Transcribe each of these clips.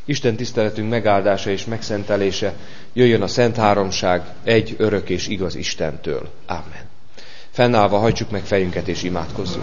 Isten tiszteletünk megáldása és megszentelése jöjjön a Szent Háromság egy örök és igaz Istentől. Amen. Fennállva hajtsuk meg fejünket és imádkozzunk.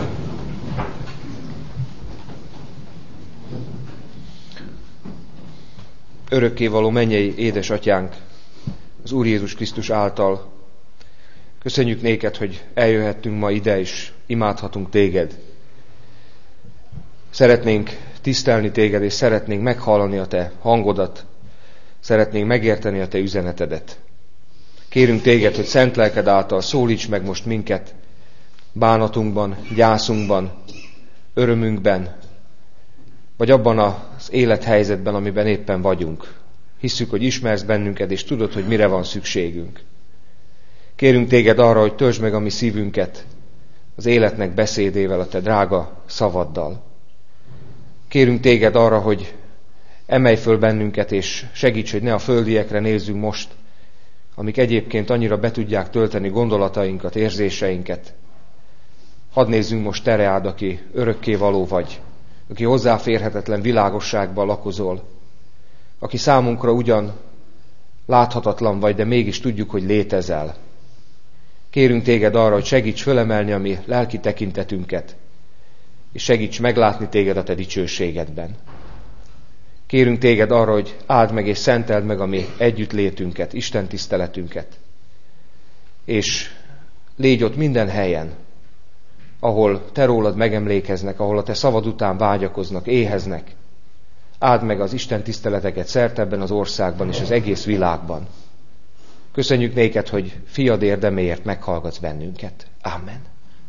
Örökkévaló mennyei édesatyánk, az Úr Jézus Krisztus által köszönjük néked, hogy eljöhettünk ma ide, és imádhatunk téged. Szeretnénk tisztelni téged, és szeretnénk meghallani a te hangodat, szeretnénk megérteni a te üzenetedet. Kérünk téged, hogy szent lelked által szólíts meg most minket bánatunkban, gyászunkban, örömünkben, vagy abban az élethelyzetben, amiben éppen vagyunk. Hisszük, hogy ismersz bennünket, és tudod, hogy mire van szükségünk. Kérünk téged arra, hogy töltsd meg a mi szívünket az életnek beszédével, a te drága szavaddal. Kérünk téged arra, hogy emelj föl bennünket, és segíts, hogy ne a földiekre nézzünk most, amik egyébként annyira be tudják tölteni gondolatainkat, érzéseinket. Hadd nézzünk most te reád, aki örökkévaló vagy, aki hozzáférhetetlen világosságban lakozol, aki számunkra ugyan láthatatlan vagy, de mégis tudjuk, hogy létezel. Kérünk téged arra, hogy segíts fölemelni a mi lelki tekintetünket, és segíts meglátni téged a te dicsőségedben. Kérünk téged arra, hogy áld meg és szenteld meg a mi együttlétünket, Isten tiszteletünket, és légy ott minden helyen, ahol te rólad megemlékeznek, ahol a te szavad után vágyakoznak, éheznek. Áld meg az Isten tiszteleteket szerte ebben az országban és az egész világban. Köszönjük néked, hogy fiad érdeméért meghallgatsz bennünket. Amen.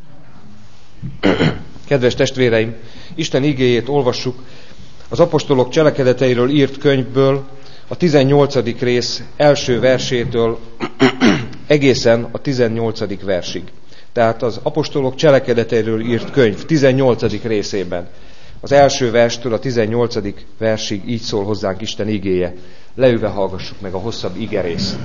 Kedves testvéreim, Isten igéjét olvassuk az apostolok cselekedeteiről írt könyvből, a 18. rész első versétől egészen a 18. versig. Tehát az apostolok cselekedeteiről írt könyv 18. részében. Az első verstől a 18. versig így szól hozzánk Isten igéje. Leülve hallgassuk meg a hosszabb igerészt.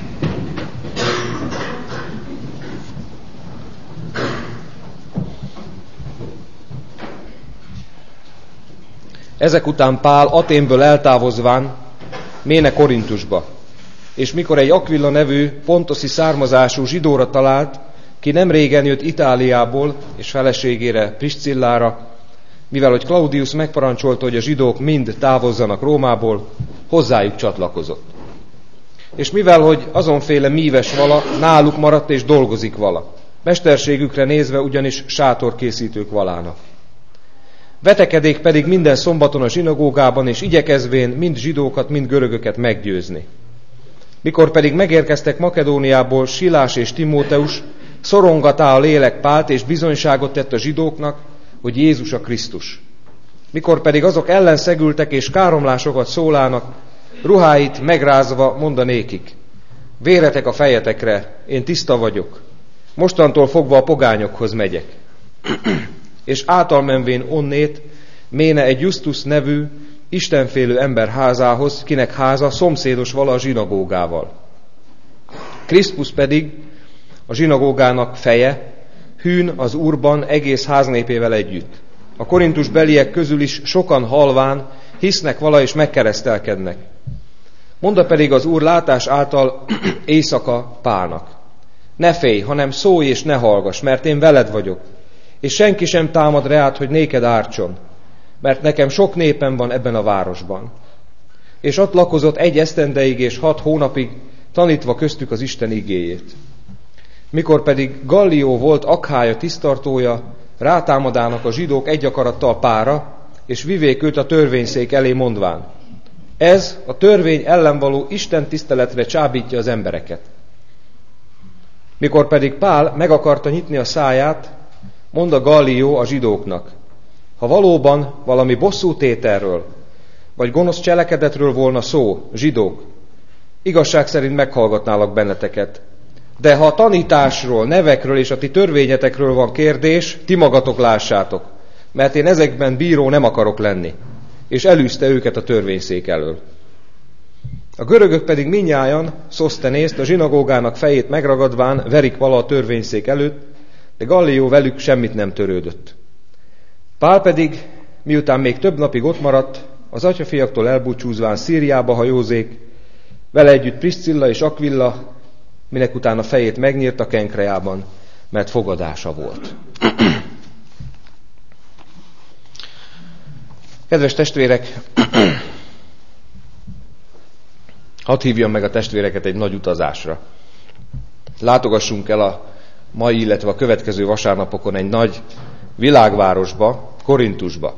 Ezek után Pál Athénből eltávozván méne Korintusba, és mikor egy Aquila nevű pontoszi származású zsidóra talált, ki nem régen jött Itáliából, és feleségére Priscillára, mivel hogy Claudius megparancsolta, hogy a zsidók mind távozzanak Rómából, hozzájuk csatlakozott. És mivel hogy azonféle míves vala náluk maradt és dolgozik vala, mesterségükre nézve ugyanis sátorkészítők valának. Vetekedék pedig minden szombaton a zsinagógában, és igyekezvén mind zsidókat, mind görögöket meggyőzni. Mikor pedig megérkeztek Makedóniából Silás és Timóteus, szorongatá a lélek Pált, és bizonyságot tett a zsidóknak, hogy Jézus a Krisztus. Mikor pedig azok ellen szegültek, és káromlásokat szólának, ruháit megrázva mondanékik: véretek a fejetekre, én tiszta vagyok, mostantól fogva a pogányokhoz megyek. És általmenvén onnét méne egy Justus nevű, istenfélő ember házához, kinek háza szomszédos vala a zsinagógával. Krisztus pedig a zsinagógának feje, hűn az Úrban egész háznépével együtt. A Korintus beliek közül is sokan halván hisznek vala és megkeresztelkednek. Mondta pedig az Úr látás által éjszaka Pálnak: ne félj, hanem szólj és ne hallgass, mert én veled vagyok, és senki sem támad reád, hogy néked ártson, mert nekem sok népem van ebben a városban. És ott lakozott 1 esztendeig és 6 hónapig, tanítva köztük az Isten igéjét. Mikor pedig Gallió volt Akhája tisztartója, rátámadának a zsidók egy akarattal Pálra, és vivék őt a törvényszék elé mondván: ez a törvény ellen való Isten tiszteletre csábítja az embereket. Mikor pedig Pál meg akarta nyitni a száját, mondta Gallió a zsidóknak: ha valóban valami bosszútételről, vagy gonosz cselekedetről volna szó, zsidók, igazság szerint meghallgatnálak benneteket. De ha a tanításról, nevekről és a ti törvényetekről van kérdés, ti magatok lássátok, mert én ezekben bíró nem akarok lenni. És elűzte őket a törvényszék elől. A görögök pedig mindnyájan Szosztenészt, a zsinagógának fejét megragadván verik vala a törvényszék előtt, de Gallió velük semmit nem törődött. Pál pedig, miután még több napig ott maradt, az atyafiaktól elbúcsúzván Szíriába hajózék, vele együtt Priscilla és Aquilla, minek utána fejét megnyírta Kenkreában, mert fogadása volt. Kedves testvérek, hadd hívjam meg a testvéreket egy nagy utazásra. Látogassunk el a mai, illetve a következő vasárnapokon egy nagy világvárosba, Korintusba.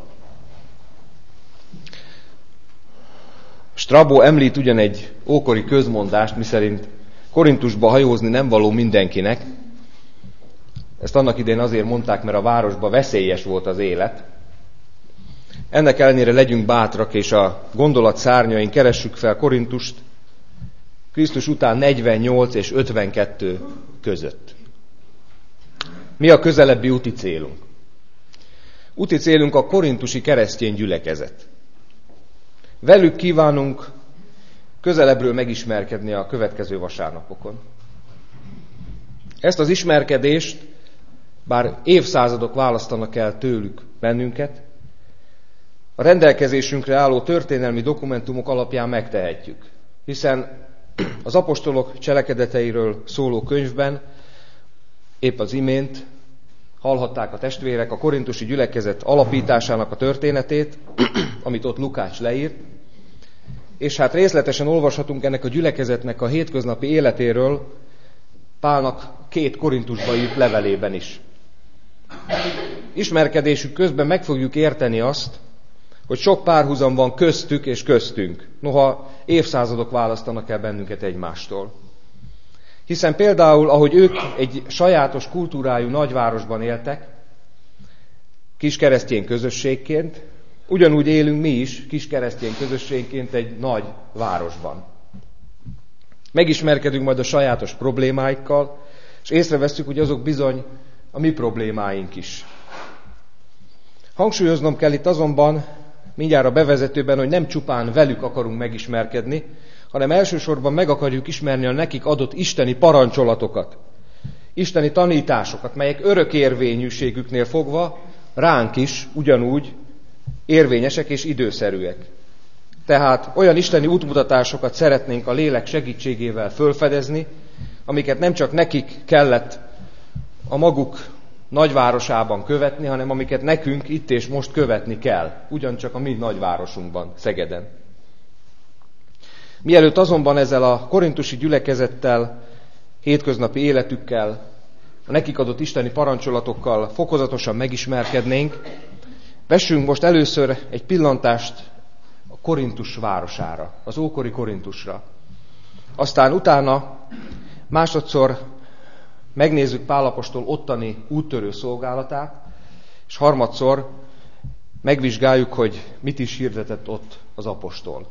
Strabó említ ugyan egy ókori közmondást, miszerint Korintusba hajózni nem való mindenkinek. Ezt annak idején azért mondták, mert a városban veszélyes volt az élet. Ennek ellenére legyünk bátrak, és a gondolat szárnyain keressük fel Korintust Krisztus után 48 és 52 között. Mi a közelebbi úti célunk? Úti célunk a korintusi keresztény gyülekezet. Velük kívánunk közelebbről megismerkedni a következő vasárnapokon. Ezt az ismerkedést, bár évszázadok választanak el tőlük bennünket, a rendelkezésünkre álló történelmi dokumentumok alapján megtehetjük, hiszen az apostolok cselekedeteiről szóló könyvben épp az imént hallhatták a testvérek a korintusi gyülekezet alapításának a történetét, amit ott Lukács leírt, és hát részletesen olvashatunk ennek a gyülekezetnek a hétköznapi életéről Pálnak 2 Korintusba írt levelében is. Ismerkedésük közben meg fogjuk érteni azt, hogy sok párhuzam van köztük és köztünk, noha évszázadok választanak el bennünket egymástól. Hiszen például, ahogy ők egy sajátos kultúrájú nagyvárosban éltek, kis keresztény közösségként, ugyanúgy élünk mi is kis keresztény közösségként egy nagy városban. Megismerkedünk majd a sajátos problémáikkal, és észrevesszük, hogy azok bizony a mi problémáink is. Hangsúlyoznom kell itt azonban mindjárt a bevezetőben, hogy nem csupán velük akarunk megismerkedni, hanem elsősorban meg akarjuk ismerni a nekik adott isteni parancsolatokat, isteni tanításokat, melyek örök érvényűségüknél fogva ránk is ugyanúgy érvényesek és időszerűek. Tehát olyan isteni útmutatásokat szeretnénk a lélek segítségével fölfedezni, amiket nem csak nekik kellett a maguk nagyvárosában követni, hanem amiket nekünk itt és most követni kell, ugyancsak a mi nagyvárosunkban, Szegeden. Mielőtt azonban ezzel a korintusi gyülekezettel, hétköznapi életükkel, a nekik adott isteni parancsolatokkal fokozatosan megismerkednénk, vessünk most először egy pillantást a Korintus városára, az ókori Korintusra. Aztán utána másodszor megnézzük Pál apostol ottani úttörő szolgálatát, és harmadszor megvizsgáljuk, hogy mit is hirdetett ott az apostol.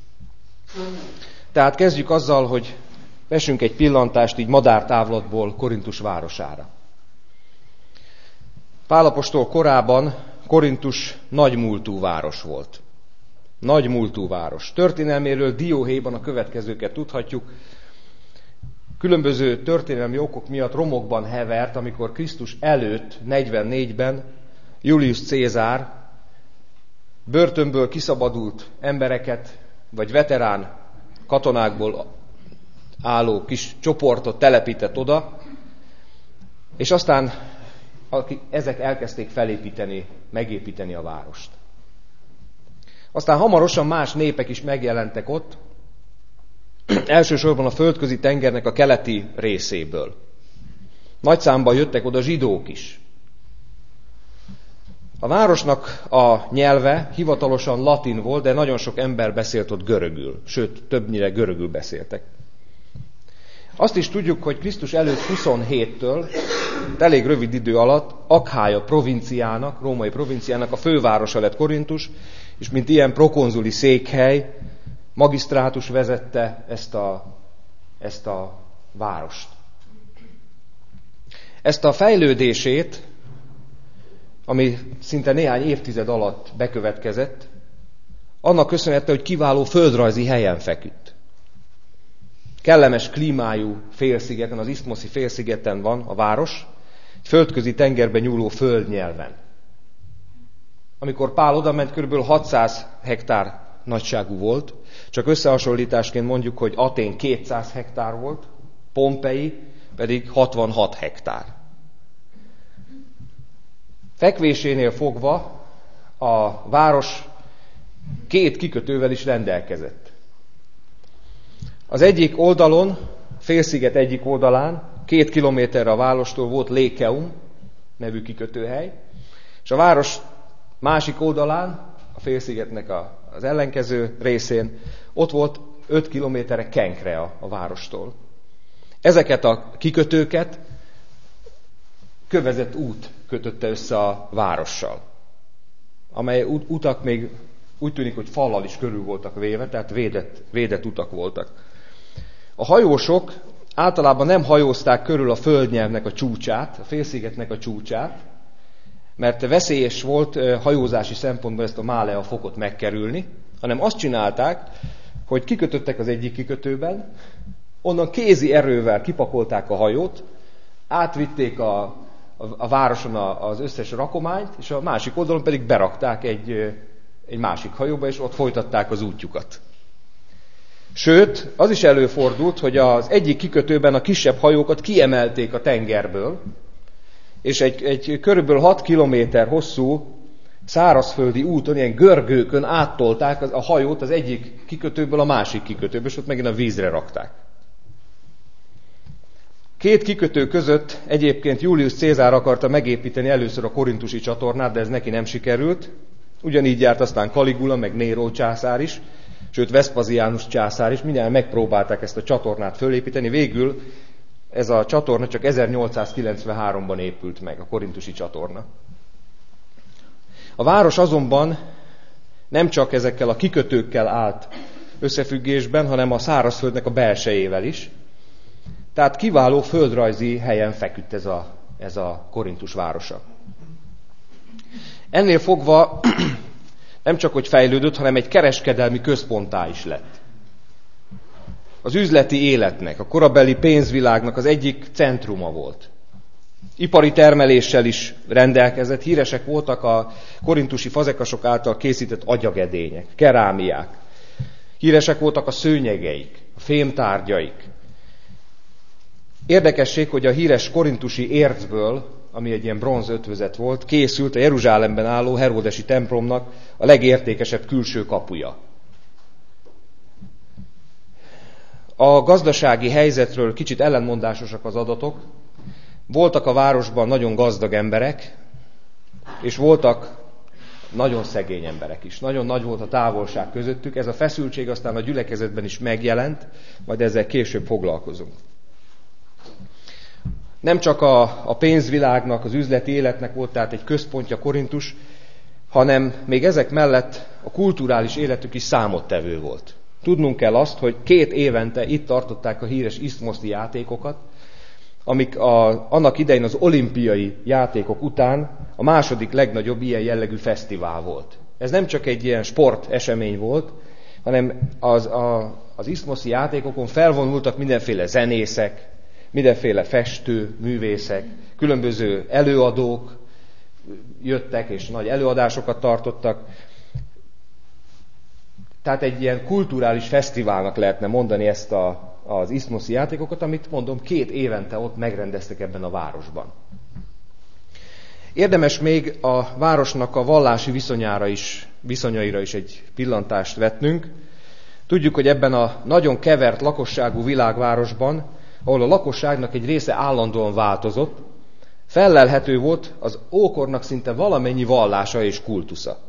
Tehát kezdjük azzal, hogy vessünk egy pillantást így madártávlatból Korintus városára. Pál apostol korában Korintus nagymúltú város volt. Nagymúltú város. Történelméről dióhéjban a következőket tudhatjuk. Különböző történelmi okok miatt romokban hevert, amikor Krisztus előtt 44-ben Julius Cézár börtönből kiszabadult embereket, vagy veterán katonákból álló kis csoportot telepített oda, és aztán ezek elkezdték felépíteni, megépíteni a várost. Aztán hamarosan más népek is megjelentek ott, elsősorban a földközi tengernek a keleti részéből. Nagy számban jöttek oda zsidók is. A városnak a nyelve hivatalosan latin volt, de nagyon sok ember beszélt ott görögül, sőt, többnyire görögül beszéltek. Azt is tudjuk, hogy Krisztus előtt 27-től, elég rövid idő alatt Akhája provinciának, római provinciának a fővárosa lett Korintus, és mint ilyen prokonzuli székhely, magisztrátus vezette ezt a várost. Ezt a fejlődését, ami szinte néhány évtized alatt bekövetkezett, annak köszönhette, hogy kiváló földrajzi helyen feküdt. Kellemes klímájú félszigeten, az Iszthmoszi félszigeten van a város, egy földközi tengerben nyúló földnyelven. Amikor Pál odament, kb. 600 hektár nagyságú volt. Csak összehasonlításként mondjuk, hogy Atén 200 hektár volt, Pompei pedig 66 hektár. Fekvésénél fogva a város 2 kikötővel is rendelkezett. Az egyik oldalon, félsziget egyik oldalán, 2 kilométerre a várostól volt Lékeum nevű kikötőhely, és a város másik oldalán, a félszigetnek az ellenkező részén, ott volt 5 kilométerre Kenkrea a várostól. Ezeket a kikötőket kövezett út kötötte össze a várossal, amely utak még úgy tűnik, hogy fallal is körül voltak véve, tehát védett utak voltak. A hajósok általában nem hajózták körül a földnyelvnek a csúcsát, a félszigetnek a csúcsát, mert veszélyes volt hajózási szempontból ezt a Málea fokot megkerülni, hanem azt csinálták, hogy kikötöttek az egyik kikötőben, onnan kézi erővel kipakolták a hajót, átvitték a városon az összes rakományt, és a másik oldalon pedig berakták egy másik hajóba, és ott folytatták az útjukat. Sőt, az is előfordult, hogy az egyik kikötőben a kisebb hajókat kiemelték a tengerből, és egy körülbelül 6 kilométer hosszú szárazföldi úton, ilyen görgőkön áttolták a hajót az egyik kikötőből a másik kikötőből, és ott megint a vízre rakták. 2 kikötő között egyébként Julius Cézár akarta megépíteni először a korintusi csatornát, de ez neki nem sikerült. Ugyanígy járt aztán Caligula, meg Néró császár is, sőt Vespasianus császár is, mindjárt megpróbálták ezt a csatornát fölépíteni. Végül ez a csatorna csak 1893-ban épült meg, a korintusi csatorna. A város azonban nem csak ezekkel a kikötőkkel állt összefüggésben, hanem a szárazföldnek a belsejével is. Tehát kiváló földrajzi helyen feküdt ez a Korintus városa. Ennél fogva nem csak hogy fejlődött, hanem egy kereskedelmi központtá is lett. Az üzleti életnek, a korabeli pénzvilágnak az egyik centruma volt. Ipari termeléssel is rendelkezett, híresek voltak a korintusi fazekasok által készített agyagedények, kerámiák. Híresek voltak a szőnyegeik, a fémtárgyaik. Érdekesség, hogy a híres korintusi ércből, ami egy ilyen bronz ötvözet volt, készült a Jeruzsálemben álló Heródesi templomnak a legértékesebb külső kapuja. A gazdasági helyzetről kicsit ellentmondásosak az adatok. Voltak a városban nagyon gazdag emberek, és voltak nagyon szegény emberek is. Nagyon nagy volt a távolság közöttük. Ez a feszültség aztán a gyülekezetben is megjelent, majd ezzel később foglalkozunk. Nem csak a pénzvilágnak, az üzleti életnek volt tehát egy központja Korintus, hanem még ezek mellett a kulturális életük is számottevő volt. Tudnunk kell azt, hogy 2 évente itt tartották a híres iszmoszi játékokat, amik annak idején az olimpiai játékok után a második legnagyobb ilyen jellegű fesztivál volt. Ez nem csak egy ilyen sportesemény volt, hanem az iszmoszi játékokon felvonultak mindenféle zenészek, mindenféle festő, művészek, különböző előadók jöttek és nagy előadásokat tartottak. Tehát egy ilyen kulturális fesztiválnak lehetne mondani ezt az iszmoszi játékokat, amit mondom 2 évente ott megrendeztek ebben a városban. Érdemes még a városnak a vallási viszonyaira is egy pillantást vetnünk. Tudjuk, hogy ebben a nagyon kevert lakosságú világvárosban, ahol a lakosságnak egy része állandóan változott, fellelhető volt az ókornak szinte valamennyi vallása és kultusza.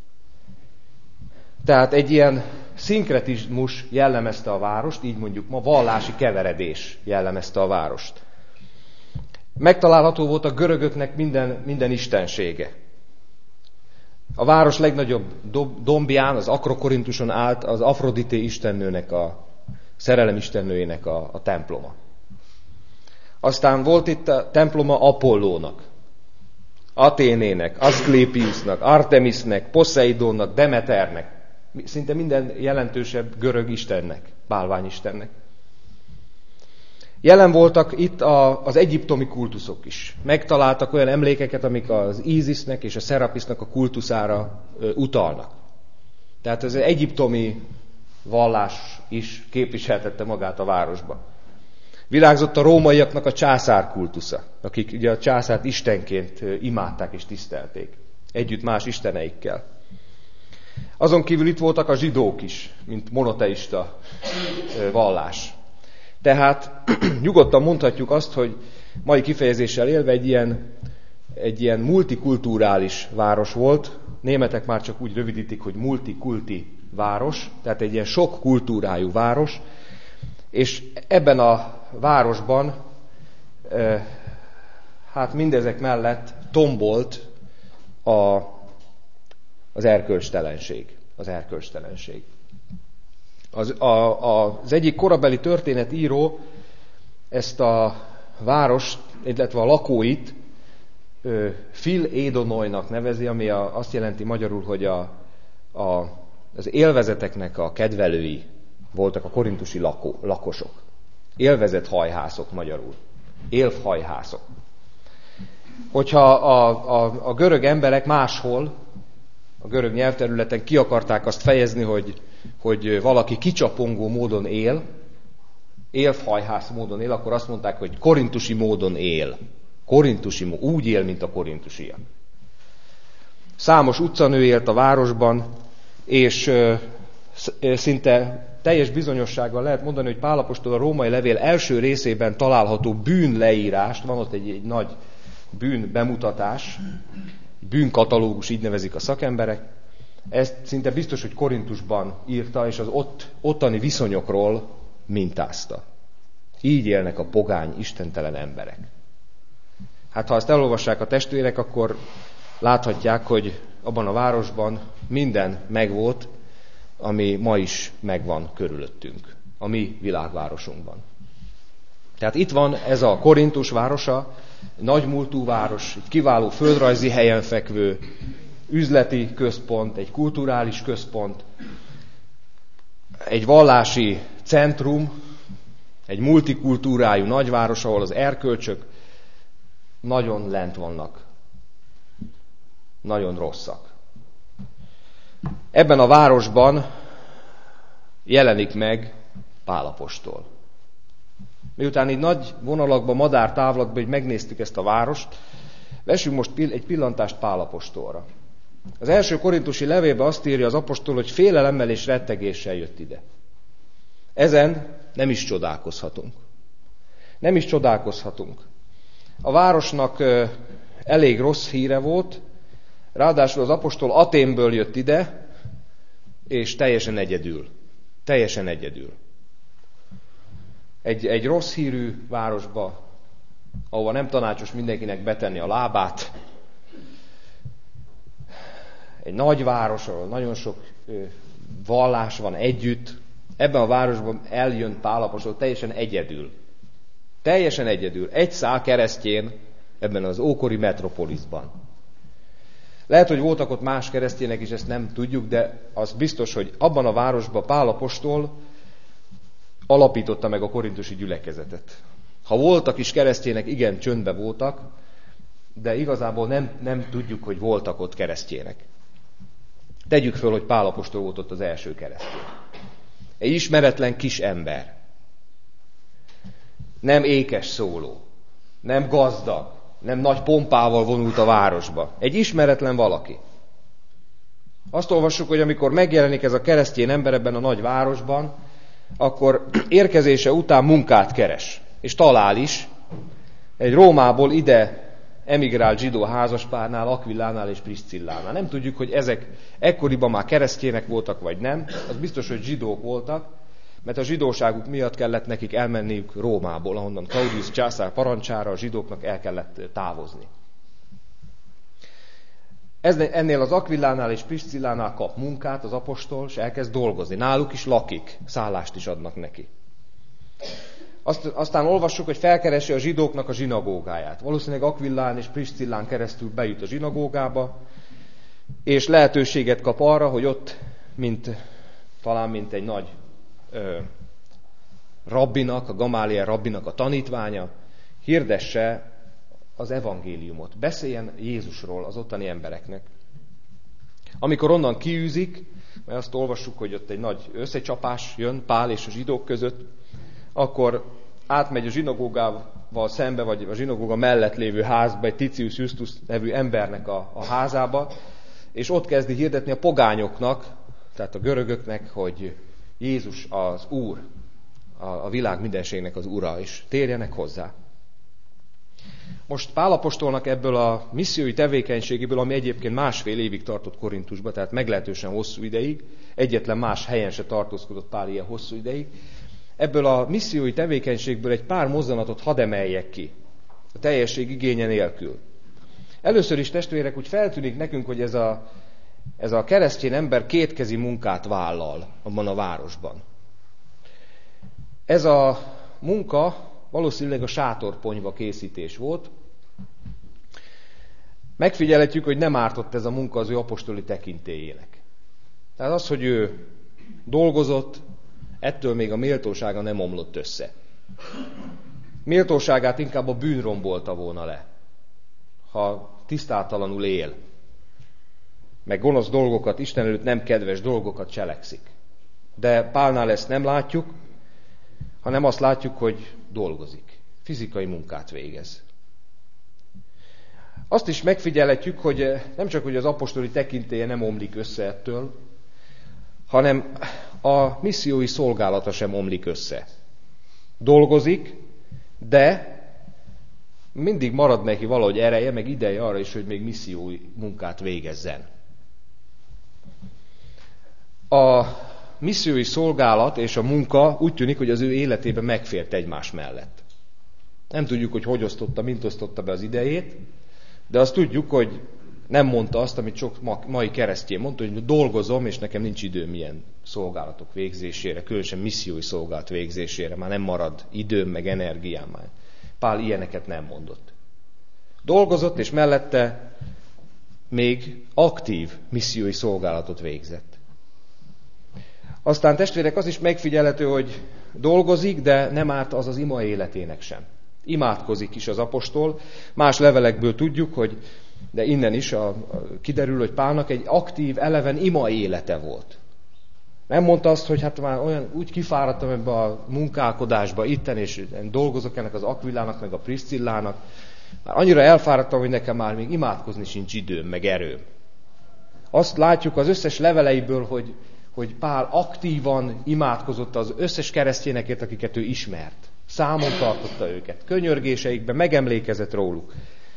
Tehát egy ilyen szinkretizmus jellemezte a várost, így mondjuk ma vallási keveredés jellemezte a várost. Megtalálható volt a görögöknek minden istensége. A város legnagyobb dombján, az Akrokorintuson állt az Afrodité istennőnek, a szerelem istennőjének a temploma. Aztán volt itt a temploma Apollónak, Athénének, Aszklépiusnak, Artemisnek, Poseidonnak, Demeternek, szinte minden jelentősebb görög istennek, bálványistennek. Jelen voltak itt az egyiptomi kultuszok is. Megtaláltak olyan emlékeket, amik az Ízisznek és a Szerapisznak a kultuszára utalnak. Tehát az egyiptomi vallás is képviseltette magát a városba. Virágzott a rómaiaknak a császár kultusza, akik ugye a császárt istenként imádták és tisztelték, együtt más isteneikkel. Azon kívül itt voltak a zsidók is, mint monoteista vallás. Tehát nyugodtan mondhatjuk azt, hogy mai kifejezéssel élve egy ilyen multikulturális város volt. Németek már csak úgy rövidítik, hogy multikulti város, tehát egy ilyen sok kultúrájú város, és ebben a városban hát mindezek mellett tombolt az erkölcstelenség. Az egyik korabeli történetíró ezt a várost, illetve a lakóit Phil Edonoinak nevezi, ami azt jelenti magyarul, hogy az élvezeteknek a kedvelői voltak a korintusi lakosok. Élvezethajhászok magyarul. Élvhajhászok. Hogyha a görög emberek máshol, a görög nyelvterületen ki akarták azt fejezni, hogy valaki kicsapongó módon él, élvhajhász módon él, akkor azt mondták, hogy korintusi módon él. Úgy él, mint a korintusiak. Számos utcanő élt a városban, és szinte teljes bizonyossággal lehet mondani, hogy Pál apostol a római levél első részében található bűnleírást, van ott egy nagy bűnbemutatás, bűnkatalógus, így nevezik a szakemberek, ezt szinte biztos, hogy Korintusban írta, és az ottani viszonyokról mintázta. Így élnek a pogány, istentelen emberek. Hát ha ezt elolvassák a testvérek, akkor láthatják, hogy abban a városban minden megvolt, ami ma is megvan körülöttünk, a mi világvárosunkban. Tehát itt van ez a Korintus városa, egy nagymúltú város, egy kiváló földrajzi helyen fekvő, üzleti központ, egy kulturális központ, egy vallási centrum, egy multikultúrájú nagyváros, ahol az erkölcsök nagyon lent vannak, nagyon rosszak. Ebben a városban jelenik meg Pál apostol. Miután így nagy vonalakban, madártávlatban így megnéztük ezt a várost, vessünk most egy pillantást Pál apostolra. Az első korintusi levélben azt írja az apostol, hogy félelemmel és rettegéssel jött ide. Ezen nem is csodálkozhatunk. Nem is csodálkozhatunk. A városnak elég rossz híre volt, ráadásul az apostol Athénből jött ide, és teljesen egyedül. Teljesen egyedül. Egy rossz hírű városba, ahova nem tanácsos mindenkinek betenni a lábát. Egy nagy város, ahol nagyon sok vallás van együtt. Ebben a városban eljön Pál apostol teljesen egyedül. Teljesen egyedül. Egy szál keresztjén ebben az ókori metropoliszban. Lehet, hogy voltak ott más keresztjének is, ezt nem tudjuk, de az biztos, hogy abban a városban Pál apostol alapította meg a korintusi gyülekezetet. Ha voltak is keresztjének, igen, csöndbe voltak, de igazából nem tudjuk, hogy voltak ott keresztjének. Tegyük föl, hogy Pál apostol volt ott az első keresztény. Egy ismeretlen kis ember. Nem ékes szóló. Nem gazdag. Nem nagy pompával vonult a városba. Egy ismeretlen valaki. Azt olvassuk, hogy amikor megjelenik ez a keresztény ember ebben a nagy városban, akkor érkezése után munkát keres. És talál is. Egy Rómából ide emigrált zsidó házaspárnál, Aquilánál és Priscillánál. Nem tudjuk, hogy ezek ekkoriban már keresztjének voltak, vagy nem. Az biztos, hogy zsidók voltak, mert a zsidóságuk miatt kellett nekik elmenniük Rómából, ahonnan Claudius császár parancsára a zsidóknak el kellett távozni. Ennél az Aquilánál és Priscillánál kap munkát az apostol, és elkezd dolgozni. Náluk is lakik, szállást is adnak neki. Aztán olvassuk, hogy felkeresi a zsidóknak a zsinagógáját. Valószínűleg Aquilán és Priscillán keresztül bejut a zsinagógába, és lehetőséget kap arra, hogy ott, talán mint egy rabbinak, a Gamáliel rabbinak a tanítványa, hirdesse az evangéliumot, beszéljen Jézusról az ottani embereknek. Amikor onnan kiűzik, mert azt olvassuk, hogy ott egy nagy összecsapás jön Pál és a zsidók között, akkor átmegy a zsinagógával szembe, vagy a zsinagóga mellett lévő házba, egy Titius Justus nevű embernek a házába, és ott kezdi hirdetni a pogányoknak, tehát a görögöknek, hogy Jézus az Úr, a világ mindenségnek az Ura, és térjenek hozzá. Most Pál apostolnak ebből a missziói tevékenységéből, ami egyébként 1,5 évig tartott Korintusba, tehát meglehetősen hosszú ideig, egyetlen más helyen se tartózkodott Pál ilyen hosszú ideig, ebből a missziói tevékenységből egy pár mozzanatot hadd emeljek ki, a teljesség igénye nélkül. Először is, testvérek, úgy feltűnik nekünk, hogy ez a keresztény ember kétkezi munkát vállal abban a városban. Ez a munka valószínűleg a sátorponyva készítés volt. Megfigyelhetjük, hogy nem ártott ez a munka az ő apostoli tekintélyének. Tehát az, hogy ő dolgozott, ettől még a méltósága nem omlott össze. Méltóságát inkább a bűn rombolta volna le, ha tisztátalanul él, meg gonosz dolgokat, Isten előtt nem kedves dolgokat cselekszik. De Pálnál ezt nem látjuk, hanem azt látjuk, hogy dolgozik, fizikai munkát végez. Azt is megfigyelhetjük, hogy nem csak hogy az apostoli tekintélye nem omlik össze ettől, hanem a missziói szolgálata sem omlik össze. Dolgozik, de mindig marad neki valahogy ereje, meg ideje arra is, hogy még missziói munkát végezzen. A missziói szolgálat és a munka úgy tűnik, hogy az ő életében megfért egymás mellett. Nem tudjuk, hogy osztotta, mint osztotta be az idejét, de azt tudjuk, hogy nem mondta azt, amit sok mai keresztény mondta, hogy dolgozom, és nekem nincs időm ilyen szolgálatok végzésére, különösen missziói szolgálat végzésére, már nem marad időm, meg energiám már. Pál ilyeneket nem mondott. Dolgozott, és mellette még aktív missziói szolgálatot végzett. Aztán, testvérek, az is megfigyelhető, hogy dolgozik, de nem árt az ima életének sem. Imádkozik is az apostol. Más levelekből tudjuk, hogy, de innen is kiderül, hogy Pálnak egy aktív, eleven ima élete volt. Nem mondta azt, hogy hát már olyan úgy kifáradtam ebbe a munkálkodásba itten, és dolgozok ennek az Akvilának, meg a Priszcillának. Már annyira elfáradtam, hogy nekem már még imádkozni sincs időm, meg erőm. Azt látjuk az összes leveleiből, hogy Pál aktívan imádkozott az összes keresztényekért, akiket ő ismert. Számon tartotta őket, könyörgéseikben megemlékezett róluk.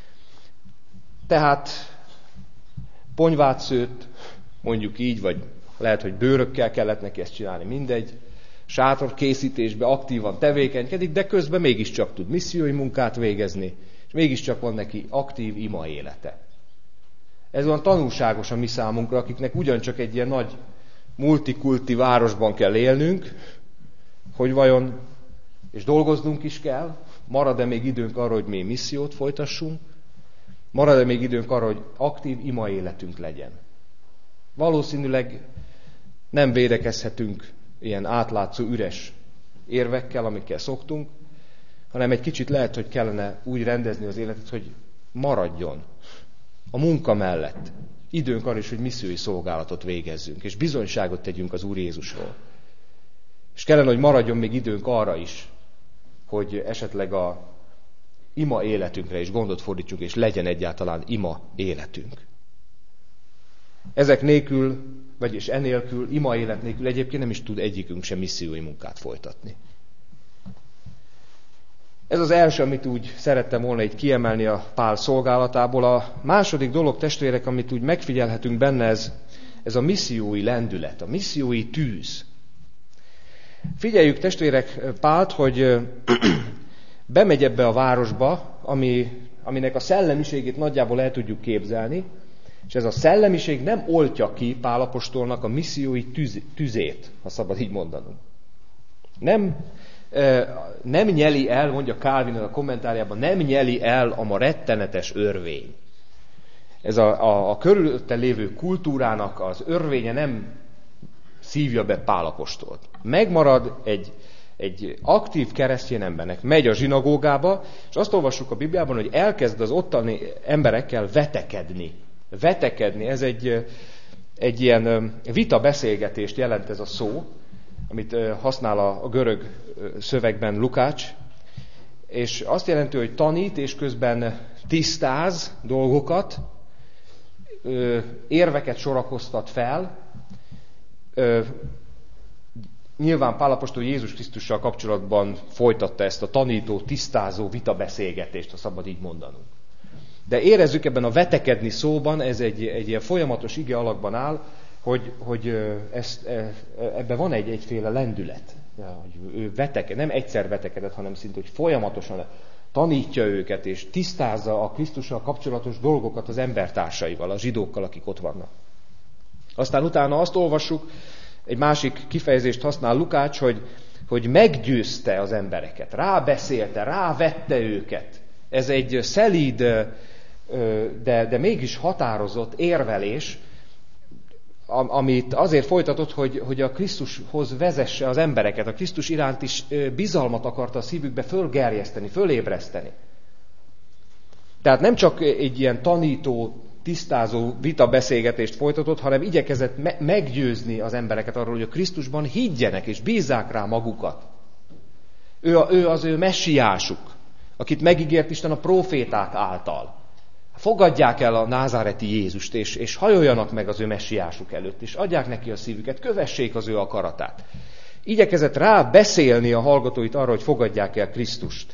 Tehát ponyvát szőtt, mondjuk így, vagy lehet, hogy bőrökkel kellett neki ezt csinálni, mindegy. Sátor készítésbe aktívan tevékenykedik, de közben mégiscsak tud missziói munkát végezni, és mégiscsak van neki aktív ima élete. Ez olyan tanulságos a mi számunkra, akiknek ugyancsak egy ilyen nagy multikulti városban kell élnünk, hogy vajon, és dolgoznunk is kell, marad-e még időnk arra, hogy mi missziót folytassunk, marad-e még időnk arra, hogy aktív ima életünk legyen. Valószínűleg nem védekezhetünk ilyen átlátszó üres érvekkel, amikkel szoktunk, hanem egy kicsit lehet, hogy kellene úgy rendezni az életet, hogy maradjon a munka mellett időnk arra is, hogy missziói szolgálatot végezzünk, és bizonyságot tegyünk az Úr Jézusról. És kellene, hogy maradjon még időnk arra is, hogy esetleg a ima életünkre is gondot fordítsunk, és legyen egyáltalán ima életünk. Ezek nélkül, vagyis enélkül, ima élet nélkül egyébként nem is tud egyikünk sem missziói munkát folytatni. Ez az első, amit úgy szerettem volna így kiemelni a Pál szolgálatából. A második dolog, testvérek, amit úgy megfigyelhetünk benne, ez a missziói lendület, a missziói tűz. Figyeljük, testvérek, Pált, hogy bemegy ebbe a városba, aminek a szellemiségét nagyjából el tudjuk képzelni, és ez a szellemiség nem oltja ki Pál apostolnak a missziói tüzét, ha szabad így mondanunk. Nem nyeli el, mondja Calvin a kommentárjában, nem nyeli el a ma rettenetes örvény. Ez a körülötte lévő kultúrának az örvénye nem szívja be Pál apostolt. Megmarad egy egy aktív keresztény embernek megy a zsinagógába, és azt olvassuk a Bibliában, hogy elkezd az ottani emberekkel vetekedni. Vetekedni, ez egy ilyen vita beszélgetést jelent ez a szó, amit használ a görög szövegben Lukács, és azt jelenti, hogy tanít, és közben tisztáz dolgokat, érveket sorakoztat fel. Nyilván Pál apostol Jézus Krisztussal kapcsolatban folytatta ezt a tanító, tisztázó vitabeszélgetést, ha szabad így mondanunk. De érezzük ebben a vetekedni szóban, ez egy ilyen folyamatos ige alakban áll, hogy ebben van egyféle lendület. Hogy ő nem egyszer vetekedett, hanem szinte, hogy folyamatosan tanítja őket, és tisztázza a Krisztussal kapcsolatos dolgokat az embertársaival, a zsidókkal, akik ott vannak. Aztán utána azt olvassuk, egy másik kifejezést használ Lukács, hogy meggyőzte az embereket, rábeszélte, rávette őket. Ez egy szelíd, de mégis határozott érvelés, amit azért folytatott, hogy a Krisztushoz vezesse az embereket. A Krisztus iránt is bizalmat akarta a szívükbe fölgerjeszteni, fölébreszteni. Tehát nem csak egy ilyen tanító, tisztázó vitabeszélgetést folytatott, hanem igyekezett meggyőzni az embereket arról, hogy a Krisztusban higgyenek és bízzák rá magukat. Ő az ő messiásuk, akit megígért Isten a próféták által. Fogadják el a názáreti Jézust, és hajoljanak meg az ő messiásuk előtt, és adják neki a szívüket, kövessék az ő akaratát. Igyekezett rá beszélni a hallgatóit arra, hogy fogadják el Krisztust.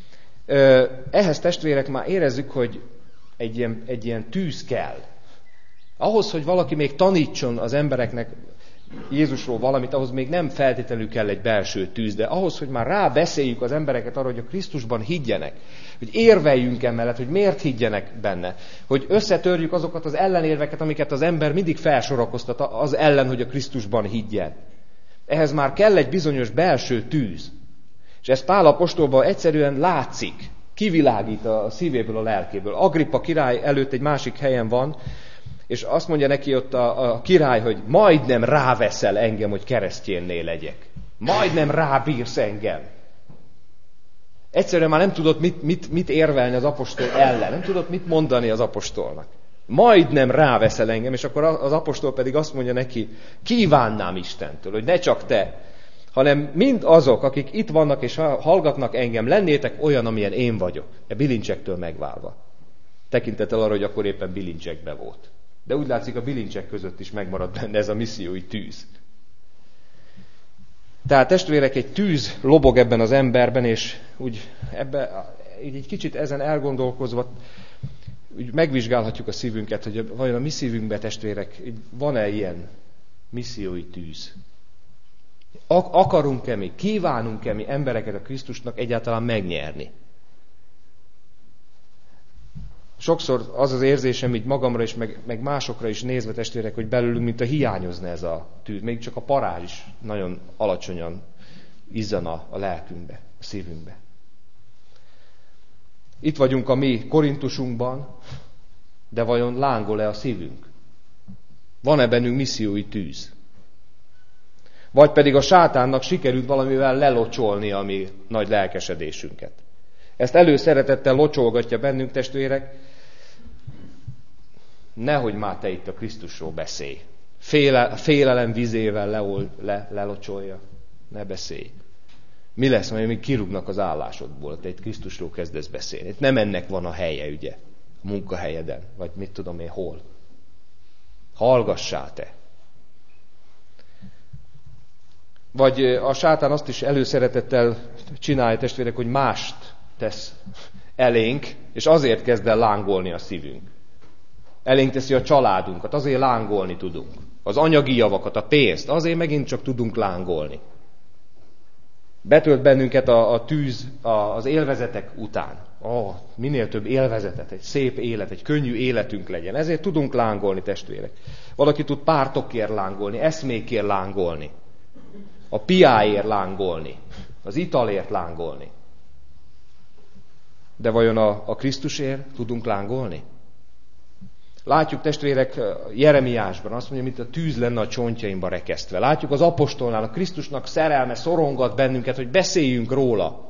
Ehhez, testvérek, már érezzük, hogy egy ilyen tűz kell. Ahhoz, hogy valaki még tanítson az embereknek Jézusról valamit, ahhoz még nem feltétlenül kell egy belső tűz, de ahhoz, hogy már rábeszéljük az embereket arra, hogy a Krisztusban higgyenek, hogy érveljünk emellett, hogy miért higgyenek benne, hogy összetörjük azokat az ellenérveket, amiket az ember mindig felsorakoztat az ellen, hogy a Krisztusban higgyen. Ehhez már kell egy bizonyos belső tűz. És ez Pál apostolban egyszerűen látszik, kivilágít a szívéből, a lelkéből. Agrippa király előtt egy másik helyen van, és azt mondja neki ott a király, hogy majdnem ráveszel engem, hogy keresztjénné legyek. Majdnem rábírsz engem. Egyszerűen már nem tudott mit érvelni az apostol ellen, nem tudott mit mondani az apostolnak. Majdnem ráveszel engem, és akkor az apostol pedig azt mondja neki, kívánnám Istentől, hogy ne csak te, hanem mind azok, akik itt vannak és hallgatnak engem, lennétek olyan, amilyen én vagyok, bilincsektől megválva. Tekintettel arra, hogy akkor éppen bilincsekbe volt. De úgy látszik, a bilincsek között is megmaradt benne ez a missziói tűz. Tehát testvérek, egy tűz lobog ebben az emberben, és úgy egy kicsit ezen elgondolkozva úgy megvizsgálhatjuk a szívünket, hogy vajon a mi szívünkben, testvérek, van-e ilyen missziói tűz? Akarunk-e mi, kívánunk-e mi embereket a Krisztusnak egyáltalán megnyerni? Sokszor az az érzésem így magamra is, meg másokra is nézve, testvérek, hogy belőlünk, mint a hiányozna ez a tűz. Még csak a parázs is nagyon alacsonyan izzana a lelkünkbe, a szívünkbe. Itt vagyunk a mi Korintusunkban, de vajon lángol-e a szívünk? Van-e bennünk missziói tűz? Vagy pedig a sátánnak sikerült valamivel lelocsolni a mi nagy lelkesedésünket. Ezt előszeretettel locsolgatja bennünk, testvérek, nehogy már te itt a Krisztusról beszélj. Félelem vizével lelocsolja. Ne beszélj. Mi lesz, majd még kirúgnak az állásodból, te itt Krisztusról kezdesz beszélni. Itt nem ennek van a helye, ugye, a munkahelyeden, vagy mit tudom én hol. Hallgassál te. Vagy a sátán azt is előszeretettel csinálja, testvérek, hogy mást tesz elénk, és azért kezd el lángolni a szívünk. Elénk teszi a családunkat, azért lángolni tudunk. Az anyagi javakat, a pénzt, azért megint csak tudunk lángolni. Betölt bennünket a tűz az élvezetek után. Minél több élvezetet, egy szép élet, egy könnyű életünk legyen. Ezért tudunk lángolni, testvérek. Valaki tud pártokért lángolni, eszmékért lángolni. A piáért lángolni, az italért lángolni. De vajon a Krisztusért tudunk lángolni? Látjuk, testvérek, Jeremiásban azt mondja, mint a tűz lenne a csontjaimba rekesztve. Látjuk az apostolnál, a Krisztusnak szerelme szorongat bennünket, hogy beszéljünk róla.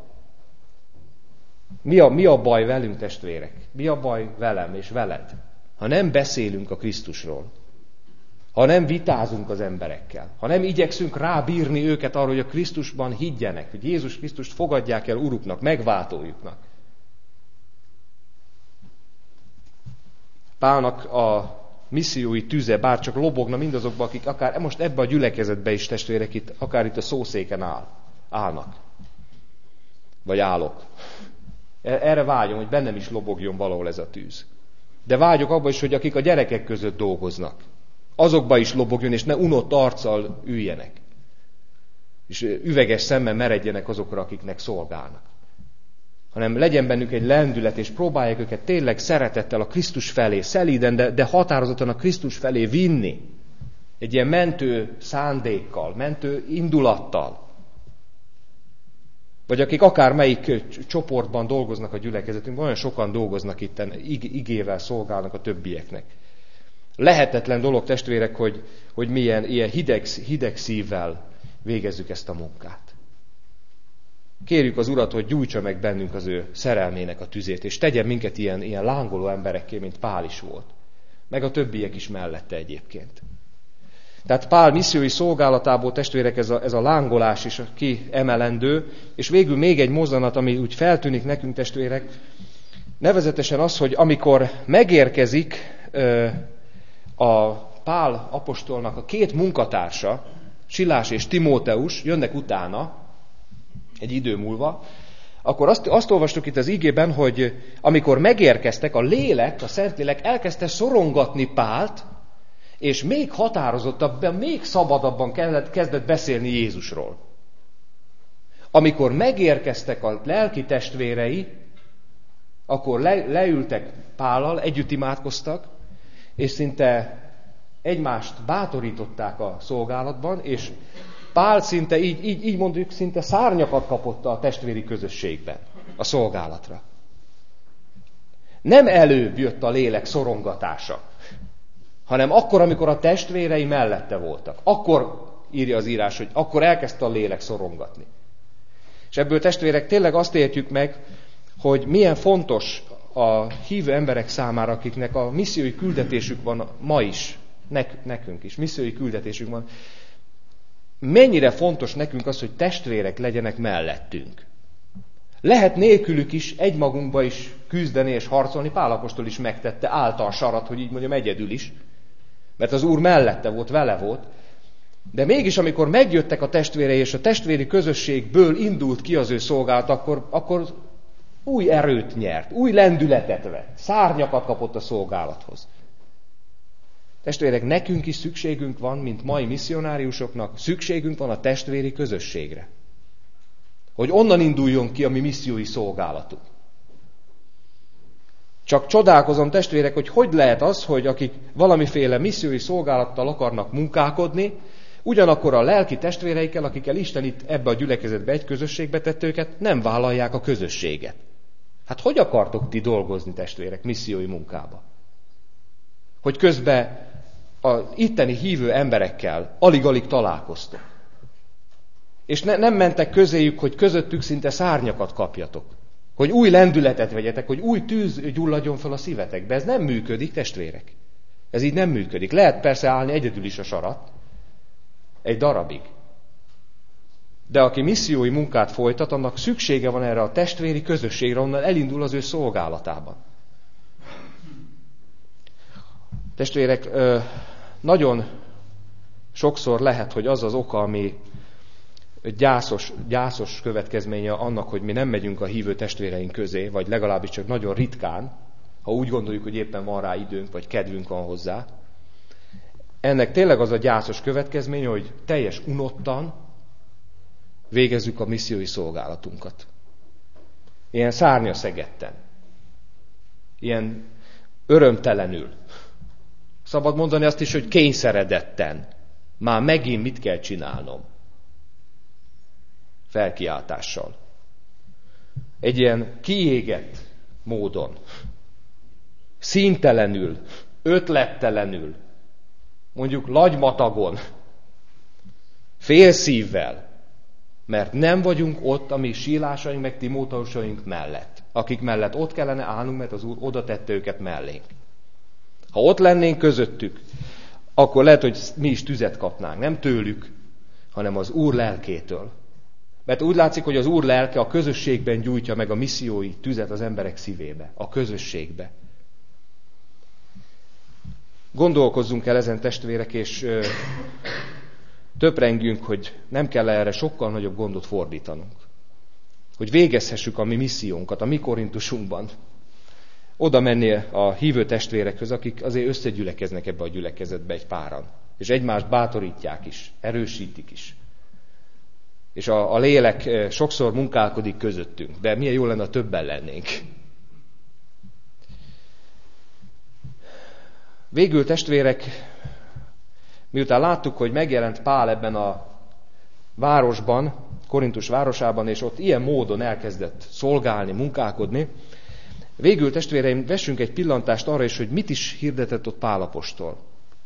Mi a baj velünk, testvérek? Mi a baj velem és veled? Ha nem beszélünk a Krisztusról, ha nem vitázunk az emberekkel, ha nem igyekszünk rábírni őket arra, hogy a Krisztusban higgyenek, hogy Jézus Krisztust fogadják el Uruknak, megváltójuknak. Pálnak a missziói tüze, bár csak lobogna mindazokba, akik akár most ebbe a gyülekezetbe is, testvérek, akár itt a szószéken állnak. Vagy állok. Erre vágyom, hogy bennem is lobogjon valahol ez a tűz. De vágyok abba is, hogy akik a gyerekek között dolgoznak, azokba is lobogjon, és ne unott arccal üljenek. És üveges szemmel meredjenek azokra, akiknek szolgálnak. Hanem legyen bennük egy lendület, és próbálják őket tényleg szeretettel a Krisztus felé, szelíden, de határozottan a Krisztus felé vinni. Egy ilyen mentő szándékkal, mentő indulattal. Vagy akik akármelyik csoportban dolgoznak a gyülekezetünkben, olyan sokan dolgoznak itten, igével szolgálnak a többieknek. Lehetetlen dolog, testvérek, hogy milyen ilyen hideg szívvel végezzük ezt a munkát. Kérjük az Urat, hogy gyújtsa meg bennünk az ő szerelmének a tüzét, és tegyen minket ilyen lángoló emberekké, mint Pál is volt. Meg a többiek is mellette egyébként. Tehát Pál missziói szolgálatából, testvérek, ez a lángolás is kiemelendő, és végül még egy mozzanat, ami úgy feltűnik nekünk, testvérek, nevezetesen az, hogy amikor megérkezik a Pál apostolnak a két munkatársa, Silás és Timóteus, jönnek utána, egy idő múlva, akkor azt olvastuk itt az igében, hogy amikor megérkeztek, a lélek, a Szentlélek elkezdte szorongatni Pált, és még határozottabban, még szabadabban kezdett beszélni Jézusról. Amikor megérkeztek a lelki testvérei, akkor leültek Pállal, együtt imádkoztak, és szinte egymást bátorították a szolgálatban, és Pál szinte, így mondjuk, szinte szárnyakat kapott a testvéri közösségben, a szolgálatra. Nem előbb jött a lélek szorongatása, hanem akkor, amikor a testvérei mellette voltak. Akkor írja az írás, hogy akkor elkezdte a lélek szorongatni. És ebből, testvérek, tényleg azt értjük meg, hogy milyen fontos a hívő emberek számára, akiknek a missziói küldetésük van ma is, nekünk is, missziói küldetésünk van, mennyire fontos nekünk az, hogy testvérek legyenek mellettünk. Lehet nélkülük is, egymagunkba is küzdeni és harcolni, Pál apostol is megtette, állta a sarat, hogy így mondjam, egyedül is, mert az Úr mellette volt, vele volt, de mégis, amikor megjöttek a testvérei, és a testvéri közösségből indult ki az ő szolgálat, akkor új erőt nyert, új lendületet vett, szárnyakat kapott a szolgálathoz. Testvérek, nekünk is szükségünk van, mint mai misszionáriusoknak, szükségünk van a testvéri közösségre. Hogy onnan induljon ki a mi missziói szolgálatunk. Csak csodálkozom, testvérek, hogy lehet az, hogy akik valamiféle missziói szolgálattal akarnak munkálkodni, ugyanakkor a lelki testvéreikkel, akikkel Isten itt ebbe a gyülekezetbe, egy közösségbe tett őket, nem vállalják a közösséget. Hát hogy akartok ti dolgozni, testvérek, missziói munkába? Hogy közben az itteni hívő emberekkel alig-alig találkoztok. És nem mentek közéjük, hogy közöttük szinte szárnyakat kapjatok. Hogy új lendületet vegyetek, hogy új tűz gyulladjon fel a szívetekbe. Ez nem működik, testvérek. Ez így nem működik. Lehet persze állni egyedül is a sarat, egy darabig. De aki missziói munkát folytat, annak szüksége van erre a testvéri közösségre, onnan elindul az ő szolgálatában. Testvérek, nagyon sokszor lehet, hogy az az oka, ami gyászos következménye annak, hogy mi nem megyünk a hívő testvéreink közé, vagy legalábbis csak nagyon ritkán, ha úgy gondoljuk, hogy éppen van rá időnk, vagy kedvünk van hozzá. Ennek tényleg az a gyászos következménye, hogy teljes unottan végezzük a missziói szolgálatunkat. Ilyen szárnyaszegetten. Ilyen örömtelenül. Szabad mondani azt is, hogy kényszeredetten. Már megint mit kell csinálnom? Felkiáltással. Egy ilyen kiégett módon. Színtelenül. ötlettelenül, mondjuk lagymatagon, félszívvel, mert nem vagyunk ott a mi sílásaink meg Timóteusaink mellett, akik mellett ott kellene állnunk, mert az Úr oda tette őket mellénk. Ha ott lennénk közöttük, akkor lehet, hogy mi is tüzet kapnánk, nem tőlük, hanem az Úr lelkétől. Mert úgy látszik, hogy az Úr lelke a közösségben gyújtja meg a missziói tüzet az emberek szívébe, a közösségbe. Gondolkozzunk el ezen, testvérek, és töprengjünk, hogy nem kell erre sokkal nagyobb gondot fordítanunk. Hogy végezhessük a mi missziónkat, a mi Korintusunkban. Oda menni a hívő testvérekhöz, akik azért összegyülekeznek ebbe a gyülekezetbe egy páran. És egymást bátorítják is, erősítik is. És a lélek sokszor munkálkodik közöttünk, de milyen jó lenne, ha többen lennénk. Végül, testvérek, miután láttuk, hogy megjelent Pál ebben a városban, Korintus városában, és ott ilyen módon elkezdett szolgálni, munkálkodni, végül, testvéreim, vessünk egy pillantást arra is, hogy mit is hirdetett ott Pál apostol.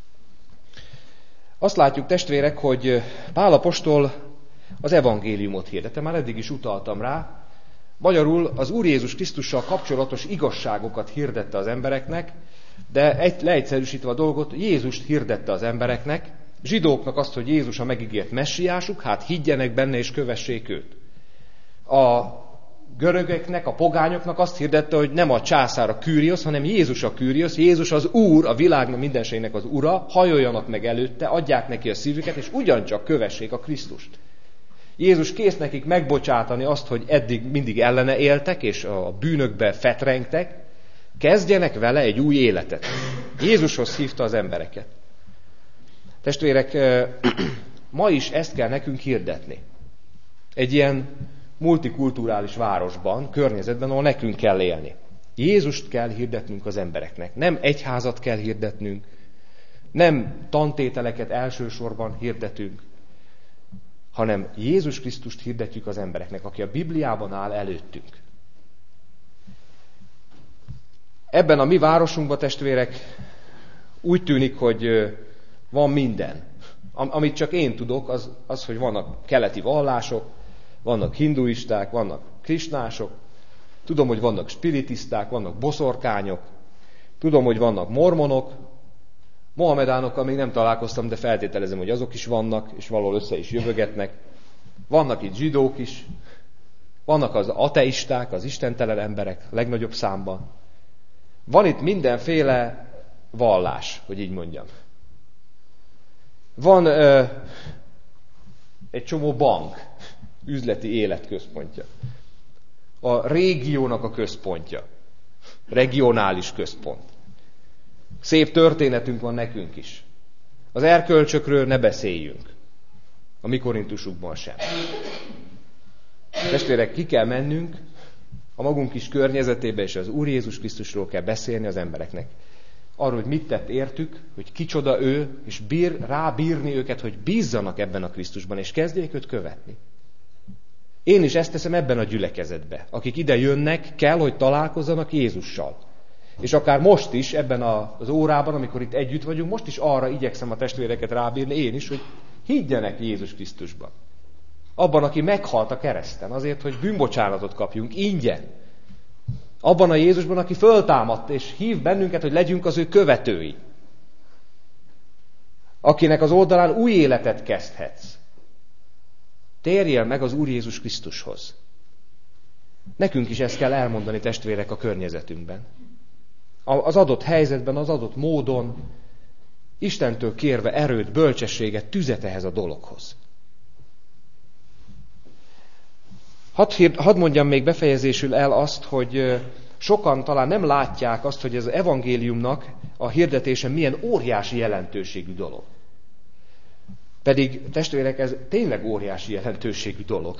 Azt látjuk, testvérek, hogy Pál apostol az evangéliumot hirdette, már eddig is utaltam rá. Magyarul az Úr Jézus Krisztussal kapcsolatos igazságokat hirdette az embereknek, de leegyszerűsítve a dolgot, Jézust hirdette az embereknek, zsidóknak azt, hogy Jézus a megígért messiásuk, hát higgyenek benne és kövessék őt. A görögöknek, a pogányoknak azt hirdette, hogy nem a császár a Kűriosz, hanem Jézus a Kűriosz, Jézus az Úr, a világnak mindenségnek az Ura, hajoljanak meg előtte, adják neki a szívüket, és ugyancsak kövessék a Krisztust. Jézus kész nekik megbocsátani azt, hogy eddig mindig ellene éltek, és a bűnökbe fetrengtek, kezdjenek vele egy új életet. Jézushoz hívta az embereket. Testvérek, ma is ezt kell nekünk hirdetni. Egy ilyen multikulturális városban, környezetben, ahol nekünk kell élni. Jézust kell hirdetnünk az embereknek. Nem egyházat kell hirdetnünk, nem tantételeket elsősorban hirdetünk, hanem Jézus Krisztust hirdetjük az embereknek, aki a Bibliában áll előttünk. Ebben a mi városunkban, testvérek, úgy tűnik, hogy van minden. Amit csak én tudok, az, hogy vannak keleti vallások, vannak hinduisták, vannak krisnások, tudom, hogy vannak spiritisták, vannak boszorkányok, tudom, hogy vannak mormonok, mohamedánokkal még nem találkoztam, de feltételezem, hogy azok is vannak, és valahol össze is jövögetnek. Vannak itt zsidók is, vannak az ateisták, az istentelen emberek legnagyobb számban. Van itt mindenféle vallás, hogy így mondjam. Van egy csomó bank, üzleti életközpontja. A régiónak a központja. Regionális központ. Szép történetünk van nekünk is. Az erkölcsökről ne beszéljünk. A mi Korintusukban sem. Testvérek, ki kell mennünk a magunk kis környezetébe, és az Úr Jézus Krisztusról kell beszélni az embereknek. Arról, hogy mit tett értük, hogy kicsoda ő, és rábírni őket, hogy bízzanak ebben a Krisztusban, és kezdjék őt követni. Én is ezt teszem ebben a gyülekezetbe. Akik ide jönnek, kell, hogy találkozzanak Jézussal. És akár most is, ebben az órában, amikor itt együtt vagyunk, most is arra igyekszem a testvéreket rábírni, én is, hogy higgyenek Jézus Krisztusban. Abban, aki meghalt a kereszten, azért, hogy bűnbocsánatot kapjunk, ingyen. Abban a Jézusban, aki föltámadt, és hív bennünket, hogy legyünk az ő követői. Akinek az oldalán új életet kezdhetsz. Térjél meg az Úr Jézus Krisztushoz. Nekünk is ezt kell elmondani, testvérek, a környezetünkben. Az adott helyzetben, az adott módon, Istentől kérve erőt, bölcsességet, tüzet ehhez a dologhoz. Hadd mondjam még befejezésül el azt, hogy sokan talán nem látják azt, hogy ez az evangéliumnak a hirdetése milyen óriási jelentőségű dolog. Pedig, testvérek, ez tényleg óriási jelentőségű dolog.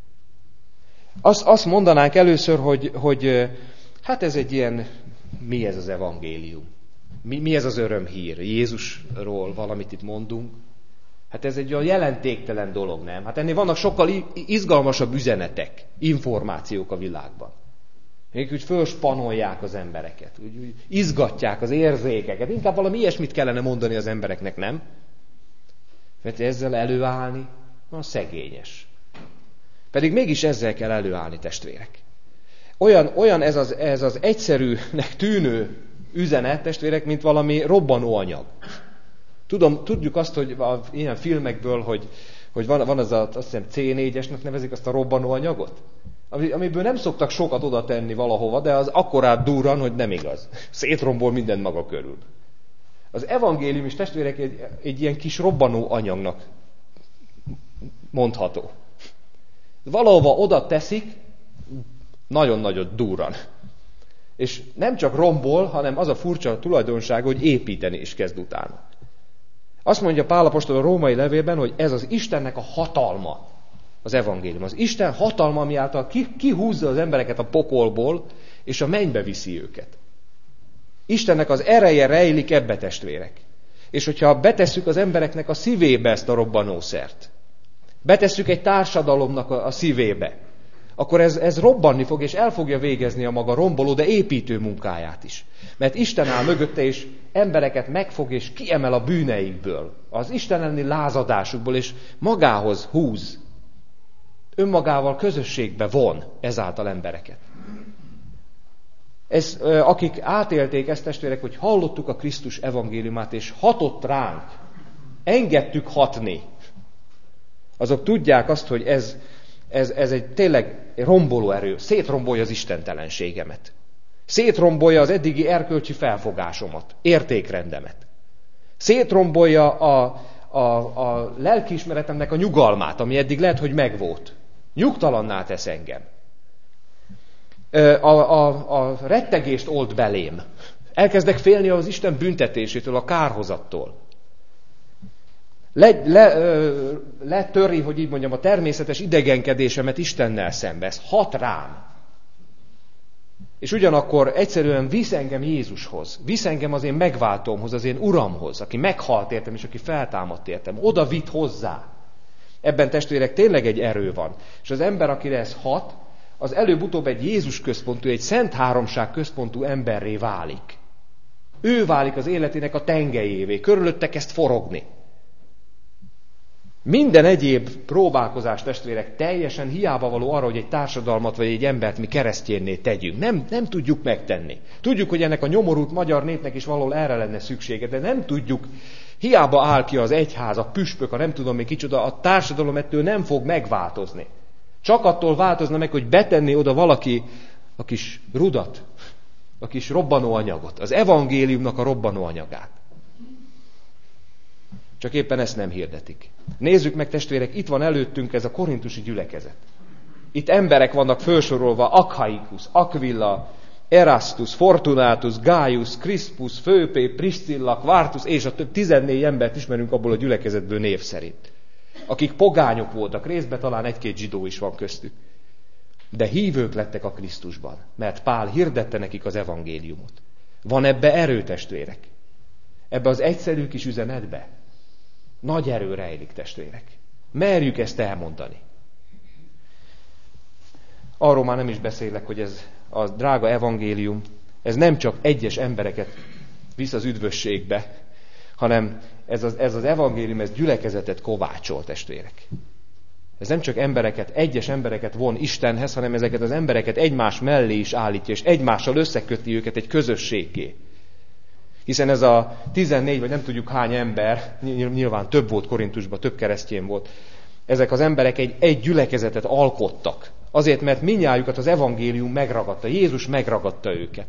Azt mondanánk először, hogy hát ez egy ilyen, mi ez az evangélium? Mi ez az örömhír? Jézusról valamit itt mondunk. Hát ez egy olyan jelentéktelen dolog, nem? Hát ennél vannak sokkal izgalmasabb üzenetek, információk a világban. Még úgy fölspanolják az embereket, úgy izgatják az érzékeket. Inkább valami ilyesmit kellene mondani az embereknek, nem? Mert ezzel előállni, szegényes. Pedig mégis ezzel kell előállni, testvérek. Olyan ez az egyszerűnek tűnő üzenet, testvérek, mint valami robbanóanyag. Tudjuk azt, hogy ilyen filmekből, hogy van az azt hiszem C4-esnek nevezik azt a robbanóanyagot, amiből nem szoktak sokat oda tenni valahova, de az akkorát durran, hogy nem igaz. Szétrombol mindent maga körül. Az evangélium is, testvérek, egy ilyen kis robbanóanyagnak mondható. Valahova oda teszik, nagyon-nagyon durran. És nem csak rombol, hanem az a furcsa tulajdonság, hogy építeni is kezd utána. Azt mondja Pál apostol a római levélben, hogy ez az Istennek a hatalma, az evangélium. Az Isten hatalma, ami által kihúzza az embereket a pokolból, és a mennybe viszi őket. Istennek az ereje rejlik ebbe, testvérek. És hogyha betesszük az embereknek a szívébe ezt a robbanószert, betesszük egy társadalomnak a szívébe, akkor ez robbanni fog, és el fogja végezni a maga romboló, de építő munkáját is. Mert Isten áll mögötte, és embereket megfog, és kiemel a bűneikből, az Isten elleni lázadásukból, és magához húz. Önmagával közösségbe von ezáltal embereket. Akik átélték ezt, testvérek, hogy hallottuk a Krisztus evangéliumát, és hatott ránk, engedtük hatni, azok tudják azt, hogy ez egy tényleg romboló erő, szétrombolja az istentelenségemet. Szétrombolja az eddigi erkölcsi felfogásomat, értékrendemet. Szétrombolja a lelkiismeretemnek a nyugalmát, ami eddig lehet, hogy megvolt. Nyugtalanná tesz engem. A rettegést old belém. Elkezdek félni az Isten büntetésétől, a kárhozattól. Letöri, hogy így mondjam, a természetes idegenkedésemet Istennel szembe. Ez hat rám. És ugyanakkor egyszerűen visz engem Jézushoz. Visz engem az én megváltómhoz, az én Uramhoz, aki meghalt értem, és aki feltámadt értem. Oda vitt hozzá. Ebben, testvérek, tényleg egy erő van. És az ember, akire ez hat, az előbb-utóbb egy Jézus központú, egy Szent Háromság központú emberré válik. Ő válik az életének a tengelyévé. Körülötte kezd forogni. Minden egyéb próbálkozás, testvérek, teljesen hiába való arra, hogy egy társadalmat vagy egy embert mi keresztjénné tegyünk. Nem tudjuk megtenni. Tudjuk, hogy ennek a nyomorult magyar népnek is valahol erre lenne szüksége, de nem tudjuk. Hiába áll ki az egyház, a püspök, a nem tudom még kicsoda, a társadalom ettől nem fog megváltozni. Csak attól változna meg, hogy betenné oda valaki a kis rudat, a kis robbanóanyagot, az evangéliumnak a robbanóanyagát. Csak éppen ezt nem hirdetik. Nézzük meg, testvérek, itt van előttünk ez a korintusi gyülekezet. Itt emberek vannak felsorolva, Achaicus, Aquila, Erastus, Fortunatus, Gaius, Crispus, Főpé, Priscilla, Quartus, és a több 14 embert ismerünk abból a gyülekezetből név szerint. Akik pogányok voltak, részben talán egy-két zsidó is van köztük. De hívők lettek a Krisztusban, mert Pál hirdette nekik az evangéliumot. Van ebbe erő, testvérek? Ebbe az egyszerű kis üzenetbe? Nagy erő rejlik, testvérek. Merjük ezt elmondani. Arról már nem is beszélek, hogy ez a drága evangélium, ez nem csak egyes embereket visz az üdvösségbe, hanem ez az evangélium, ez gyülekezetet kovácsol, testvérek. Ez nem csak egyes embereket von Istenhez, hanem ezeket az embereket egymás mellé is állítja, és egymással összeköti őket egy közösséggé. Hiszen ez a 14, vagy nem tudjuk hány ember, nyilván több volt Korintusban, több keresztény volt, ezek az emberek egy gyülekezetet alkottak. Azért, mert mindnyájukat az evangélium megragadta, Jézus megragadta őket.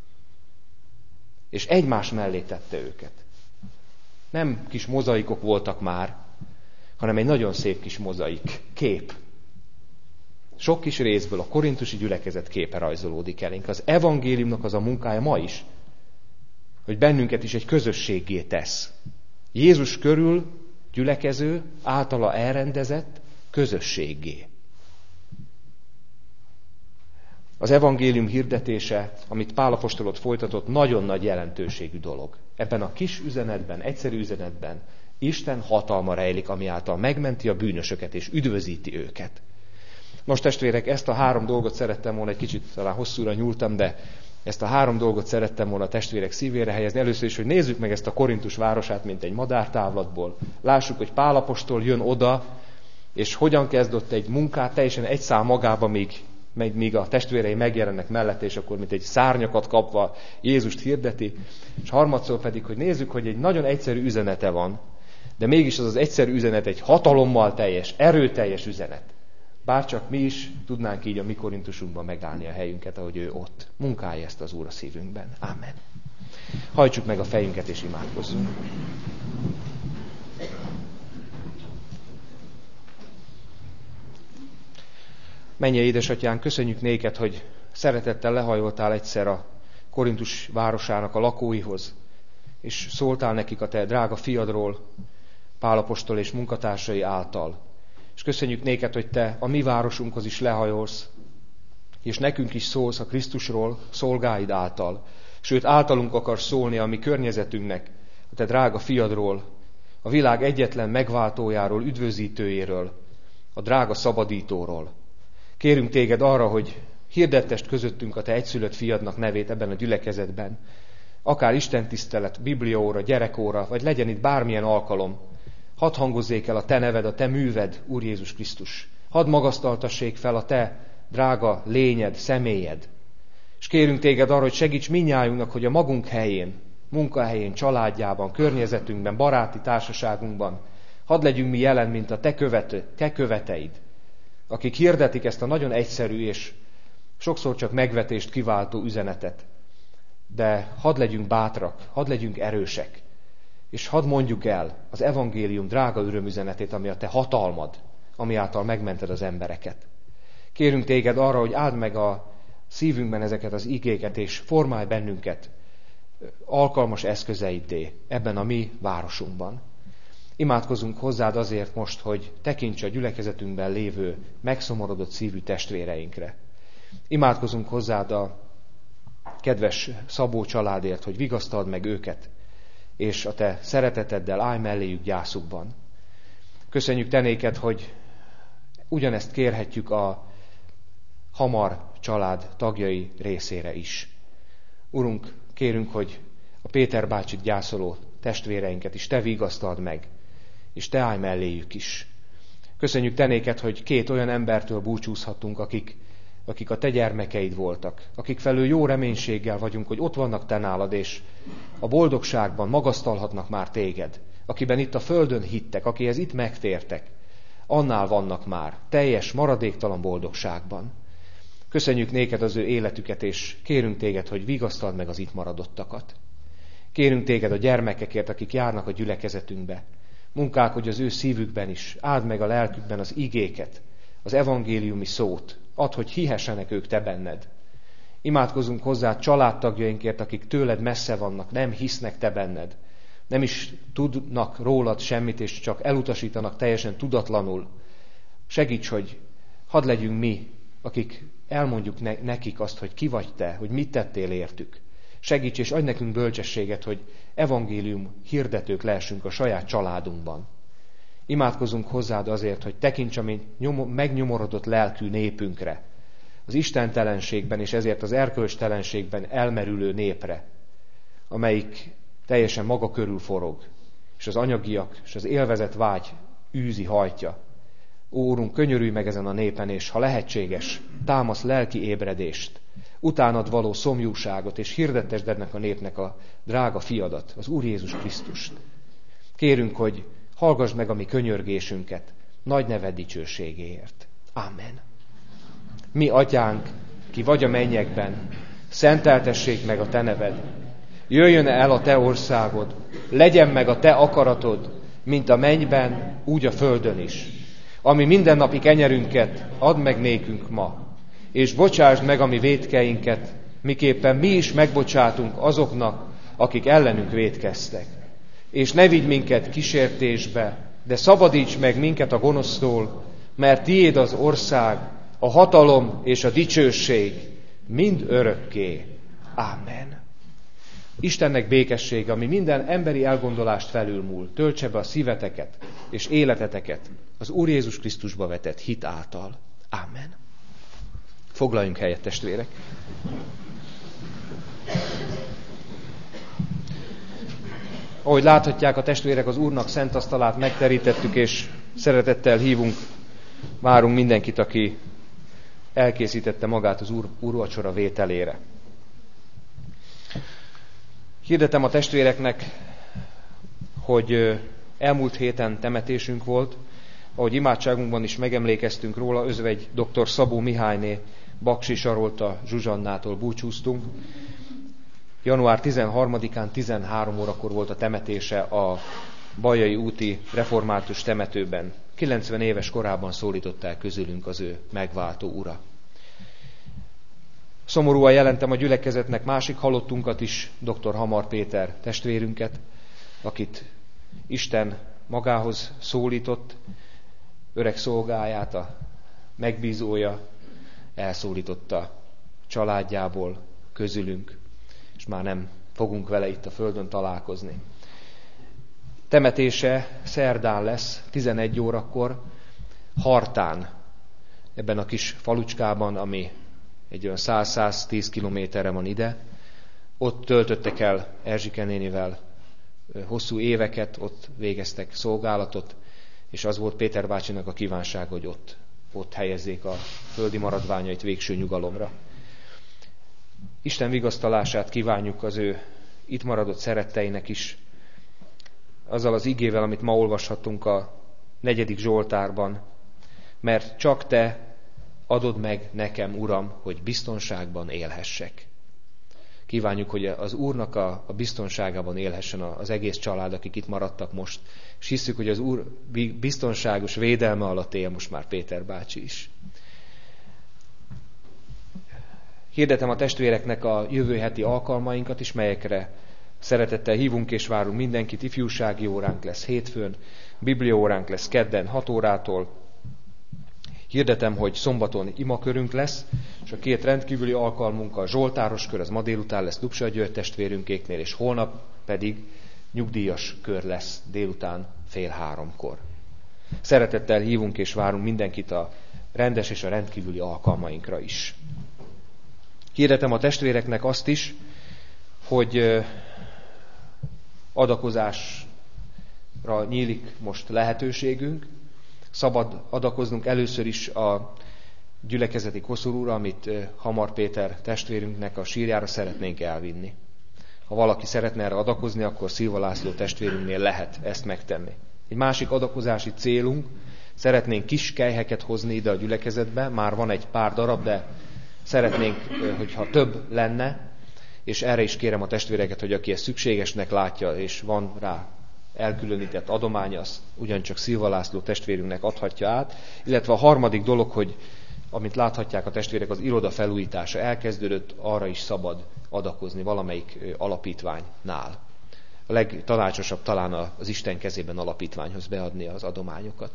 És egymás mellé tette őket. Nem kis mozaikok voltak már, hanem egy nagyon szép kis mozaik, kép. Sok kis részből a korintusi gyülekezet képe rajzolódik elénk. Az evangéliumnak az a munkája ma is, hogy bennünket is egy közösséggé tesz. Jézus körül gyülekező, általa elrendezett közösséggé. Az evangélium hirdetése, amit Pál apostol ott folytatott, nagyon nagy jelentőségű dolog. Ebben a kis üzenetben, egyszerű üzenetben Isten hatalma rejlik, ami által megmenti a bűnösöket és üdvözíti őket. Most testvérek, ezt a 3 dolgot szerettem volna, egy kicsit talán hosszúra nyúltam, de ezt a 3 dolgot szerettem volna a testvérek szívére helyezni. Először is, hogy nézzük meg ezt a Korintus városát, mint egy madártávlatból. Lássuk, hogy Pál apostol jön oda, és hogyan kezdett egy munkát, teljesen egy szám magába, míg a testvérei megjelennek mellette, és akkor mint egy szárnyakat kapva Jézust hirdeti. És harmadszor pedig, hogy nézzük, hogy egy nagyon egyszerű üzenete van, de mégis az egyszerű üzenet egy hatalommal teljes, erőteljes üzenet. Bárcsak mi is tudnánk így a mi Korintusunkban megállni a helyünket, ahogy ő ott. Munkálja ezt az Úr a szívünkben. Amen. Hajtsuk meg a fejünket és imádkozzunk. Mennyei édesatyánk, köszönjük néked, hogy szeretettel lehajoltál egyszer a Korintus városának a lakóihoz, és szóltál nekik a te drága fiadról, Pál apostol és munkatársai által. És köszönjük néked, hogy te a mi városunkhoz is lehajolsz, és nekünk is szólsz a Krisztusról, szolgáid által. Sőt, általunk akarsz szólni a mi környezetünknek, a te drága fiadról, a világ egyetlen megváltójáról, üdvözítőjéről, a drága szabadítóról. Kérünk téged arra, hogy hirdettest közöttünk a te egyszülött fiadnak nevét ebben a gyülekezetben. Akár istentisztelet, bibliaóra, gyerekóra, vagy legyen itt bármilyen alkalom. Hadd hangozzék el a te neved, a te műved, Úr Jézus Krisztus. Hadd magasztaltassék fel a te drága lényed, személyed. És kérünk téged arra, hogy segíts mindnyájunknak, hogy a magunk helyén, munkahelyén, családjában, környezetünkben, baráti társaságunkban, hadd legyünk mi jelen, mint a te követeid, akik hirdetik ezt a nagyon egyszerű és sokszor csak megvetést kiváltó üzenetet. De hadd legyünk bátrak, hadd legyünk erősek, és hadd mondjuk el az evangélium drága örömüzenetét, ami a te hatalmad, ami által megmented az embereket. Kérünk téged arra, hogy áld meg a szívünkben ezeket az igéket, és formálj bennünket alkalmas eszközeiddé ebben a mi városunkban. Imádkozunk hozzád azért most, hogy tekints a gyülekezetünkben lévő megszomorodott szívű testvéreinkre. Imádkozunk hozzád a kedves Szabó családért, hogy vigasztald meg őket, és a te szereteteddel állj melléjük gyászukban. Köszönjük te néked, hogy ugyanezt kérhetjük a Hamar család tagjai részére is. Urunk, kérünk, hogy a Péter bácsit gyászoló testvéreinket is te vigasztald meg, és te állj melléjük is. Köszönjük te néked, hogy 2 olyan embertől búcsúzhatunk, akik a te gyermekeid voltak, akik felől jó reménységgel vagyunk, hogy ott vannak te nálad, és a boldogságban magasztalhatnak már téged, akiben itt a földön hittek, akihez itt megtértek, annál vannak már teljes, maradéktalan boldogságban. Köszönjük néked az ő életüket, és kérünk téged, hogy vigasztald meg az itt maradottakat. Kérünk téged a gyermekekért, akik járnak a gyülekezetünkbe. Munkálkodj az ő szívükben is, áld meg a lelkükben az igéket, az evangéliumi szót, add, hogy hihessenek ők te benned. Imádkozunk hozzá családtagjainkért, akik tőled messze vannak, nem hisznek te benned. Nem is tudnak rólad semmit, és csak elutasítanak teljesen tudatlanul. Segíts, hogy hadd legyünk mi, akik elmondjuk nekik azt, hogy ki vagy te, hogy mit tettél értük. Segíts és adj nekünk bölcsességet, hogy evangélium hirdetők lehessünk a saját családunkban. Imádkozunk hozzád azért, hogy tekints a mi megnyomorodott lelkű népünkre, az istentelenségben és ezért az erkölcstelenségben elmerülő népre, amelyik teljesen maga körül forog, és az anyagiak és az élvezet vágy űzi, hajtja. Ó, Úrunk, könyörülj meg ezen a népen, és ha lehetséges, támasz lelki ébredést, utánad való szomjúságot, és hirdettesd ennek a népnek a drága fiadat, az Úr Jézus Krisztust. Kérünk, hogy hallgass meg a mi könyörgésünket, nagy neved dicsőségéért. Amen. Mi, atyánk, ki vagy a mennyekben, szenteltessék meg a te neved. Jöjjön el a te országod, legyen meg a te akaratod, mint a mennyben, úgy a földön is. Ami mindennapi kenyerünket add meg nékünk ma, és bocsásd meg a mi vétkeinket, miképpen mi is megbocsátunk azoknak, akik ellenünk vétkeztek. És ne vigy minket kísértésbe, de szabadíts meg minket a gonosztól, mert tiéd az ország, a hatalom és a dicsőség mind örökké. Ámen. Istennek békessége, ami minden emberi elgondolást felülmúl, töltse be a szíveteket és életeteket az Úr Jézus Krisztusba vetett hit által. Amen. Foglaljunk helyet, testvérek. Ahogy láthatják a testvérek, az Úrnak szent asztalát megterítettük, és szeretettel várunk mindenkit, aki elkészítette magát az úrvacsora vételére. Hirdetem a testvéreknek, hogy elmúlt héten temetésünk volt, ahogy imádságunkban is megemlékeztünk róla, özvegy dr. Szabó Mihályné Baksi Sarolta Zsuzsannától búcsúztunk. Január 13-án 13 órakor volt a temetése a Bajai úti református temetőben. 90 éves korában szólított el közülünk az ő megváltó ura. Szomorúan jelentem a gyülekezetnek másik halottunkat is, dr. Hamar Péter testvérünket, akit Isten magához szólított, öreg szolgáját, a megbízója elszólította családjából közülünk, és már nem fogunk vele itt a földön találkozni. Temetése szerdán lesz, 11 órakor, Hartán, ebben a kis falucskában, ami egy olyan 100-110 kilométerre van ide. Ott töltöttek el Erzsike nénivel hosszú éveket, ott végeztek szolgálatot, és az volt Péter bácsinak a kívánsága, hogy ott helyezzék a földi maradványait végső nyugalomra. Isten vigasztalását kívánjuk az ő itt maradott szeretteinek is, azzal az igével, amit ma olvashatunk a 4. Zsoltárban, mert csak te adod meg nekem, Uram, hogy biztonságban élhessek. Kívánjuk, hogy az Úrnak a biztonságában élhessen az egész család, akik itt maradtak most, és hiszük, hogy az Úr biztonságos védelme alatt él most már Péter bácsi is. Hirdetem a testvéreknek a jövő heti alkalmainkat is, melyekre szeretettel hívunk és várunk mindenkit. Ifjúsági óránk lesz hétfőn, bibliaóránk lesz kedden 6 órától. Hirdetem, hogy szombaton imakörünk lesz, és a 2 rendkívüli alkalmunk, a Zsoltáros kör, az ma délután lesz Dupsa György testvérünkéknél, és holnap pedig nyugdíjas kör lesz délután 2:30-kor. Szeretettel hívunk és várunk mindenkit a rendes és a rendkívüli alkalmainkra is. Hirdetem a testvéreknek azt is, hogy adakozásra nyílik most lehetőségünk. Szabad adakoznunk először is a gyülekezeti koszorúra, amit Hamar Péter testvérünknek a sírjára szeretnénk elvinni. Ha valaki szeretne erre adakozni, akkor Szilva László testvérünknél lehet ezt megtenni. Egy másik adakozási célunk, szeretnénk kis kelyheket hozni ide a gyülekezetbe, már van egy pár darab, de szeretnénk, hogyha több lenne, és erre is kérem a testvéreket, hogy aki ezt szükségesnek látja, és van rá elkülönített adománya, azt ugyancsak Szilva László testvérünknek adhatja át. Illetve a harmadik dolog, hogy amit láthatják a testvérek, az iroda felújítása elkezdődött, arra is szabad adakozni valamelyik alapítványnál. A legtanácsosabb talán az Isten kezében alapítványhoz beadni az adományokat.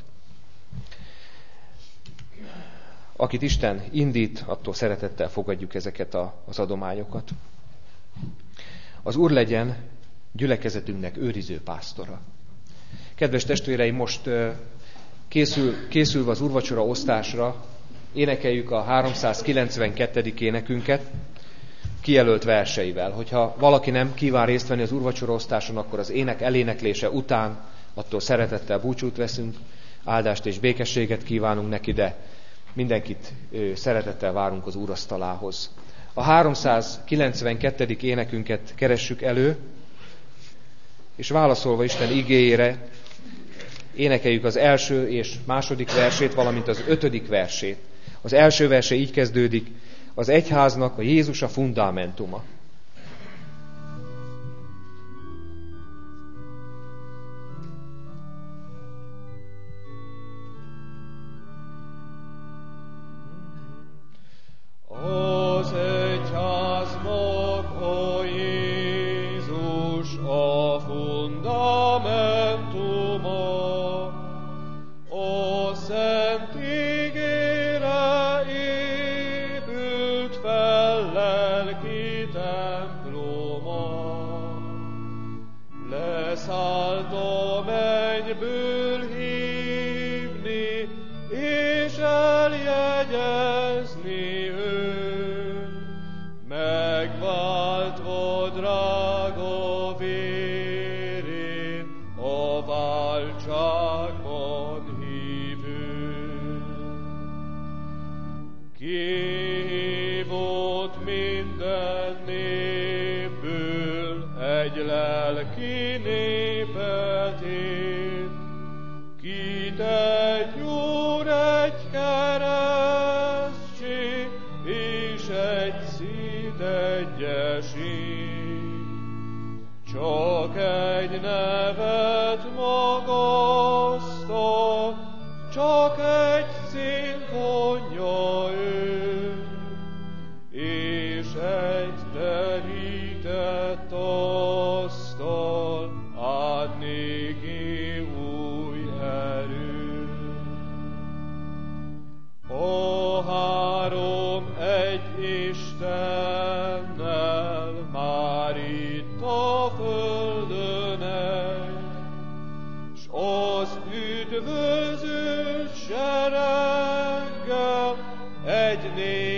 Akit Isten indít, attól szeretettel fogadjuk ezeket az adományokat. Az Úr legyen gyülekezetünknek őriző pásztora. Kedves testvéreim, most készülve az úrvacsora osztásra énekeljük a 392. énekünket kijelölt verseivel. Hogyha valaki nem kíván részt venni az úrvacsora osztáson, akkor az ének eléneklése után attól szeretettel búcsút veszünk, áldást és békességet kívánunk neki, de mindenkit szeretettel várunk az úrasztalához. A 392. énekünket keressük elő, és válaszolva Isten igéjére énekeljük az első és második versét, valamint az 5. versét. Az első verse így kezdődik: az egyháznak a Jézus a fundamentuma. Az egyháznak a Jézus a fundamentuma, a szent ígére épült fel lelki temploma. Leszállt a mennyből hívni, és eljegy kegyezni ő, megváltva drága vérén a váltságban hívő. Kihívott minden népből egy lelki népet ért, kit egy Úr, egy keresztség, és egy szív egyesít. Csak egy nevet magasztal, csak egy cél vonja ő, és egy terített asztal ad néki új erő. A három egy Istennel már itt a földön egy, s az üdvözült sereggel egy nép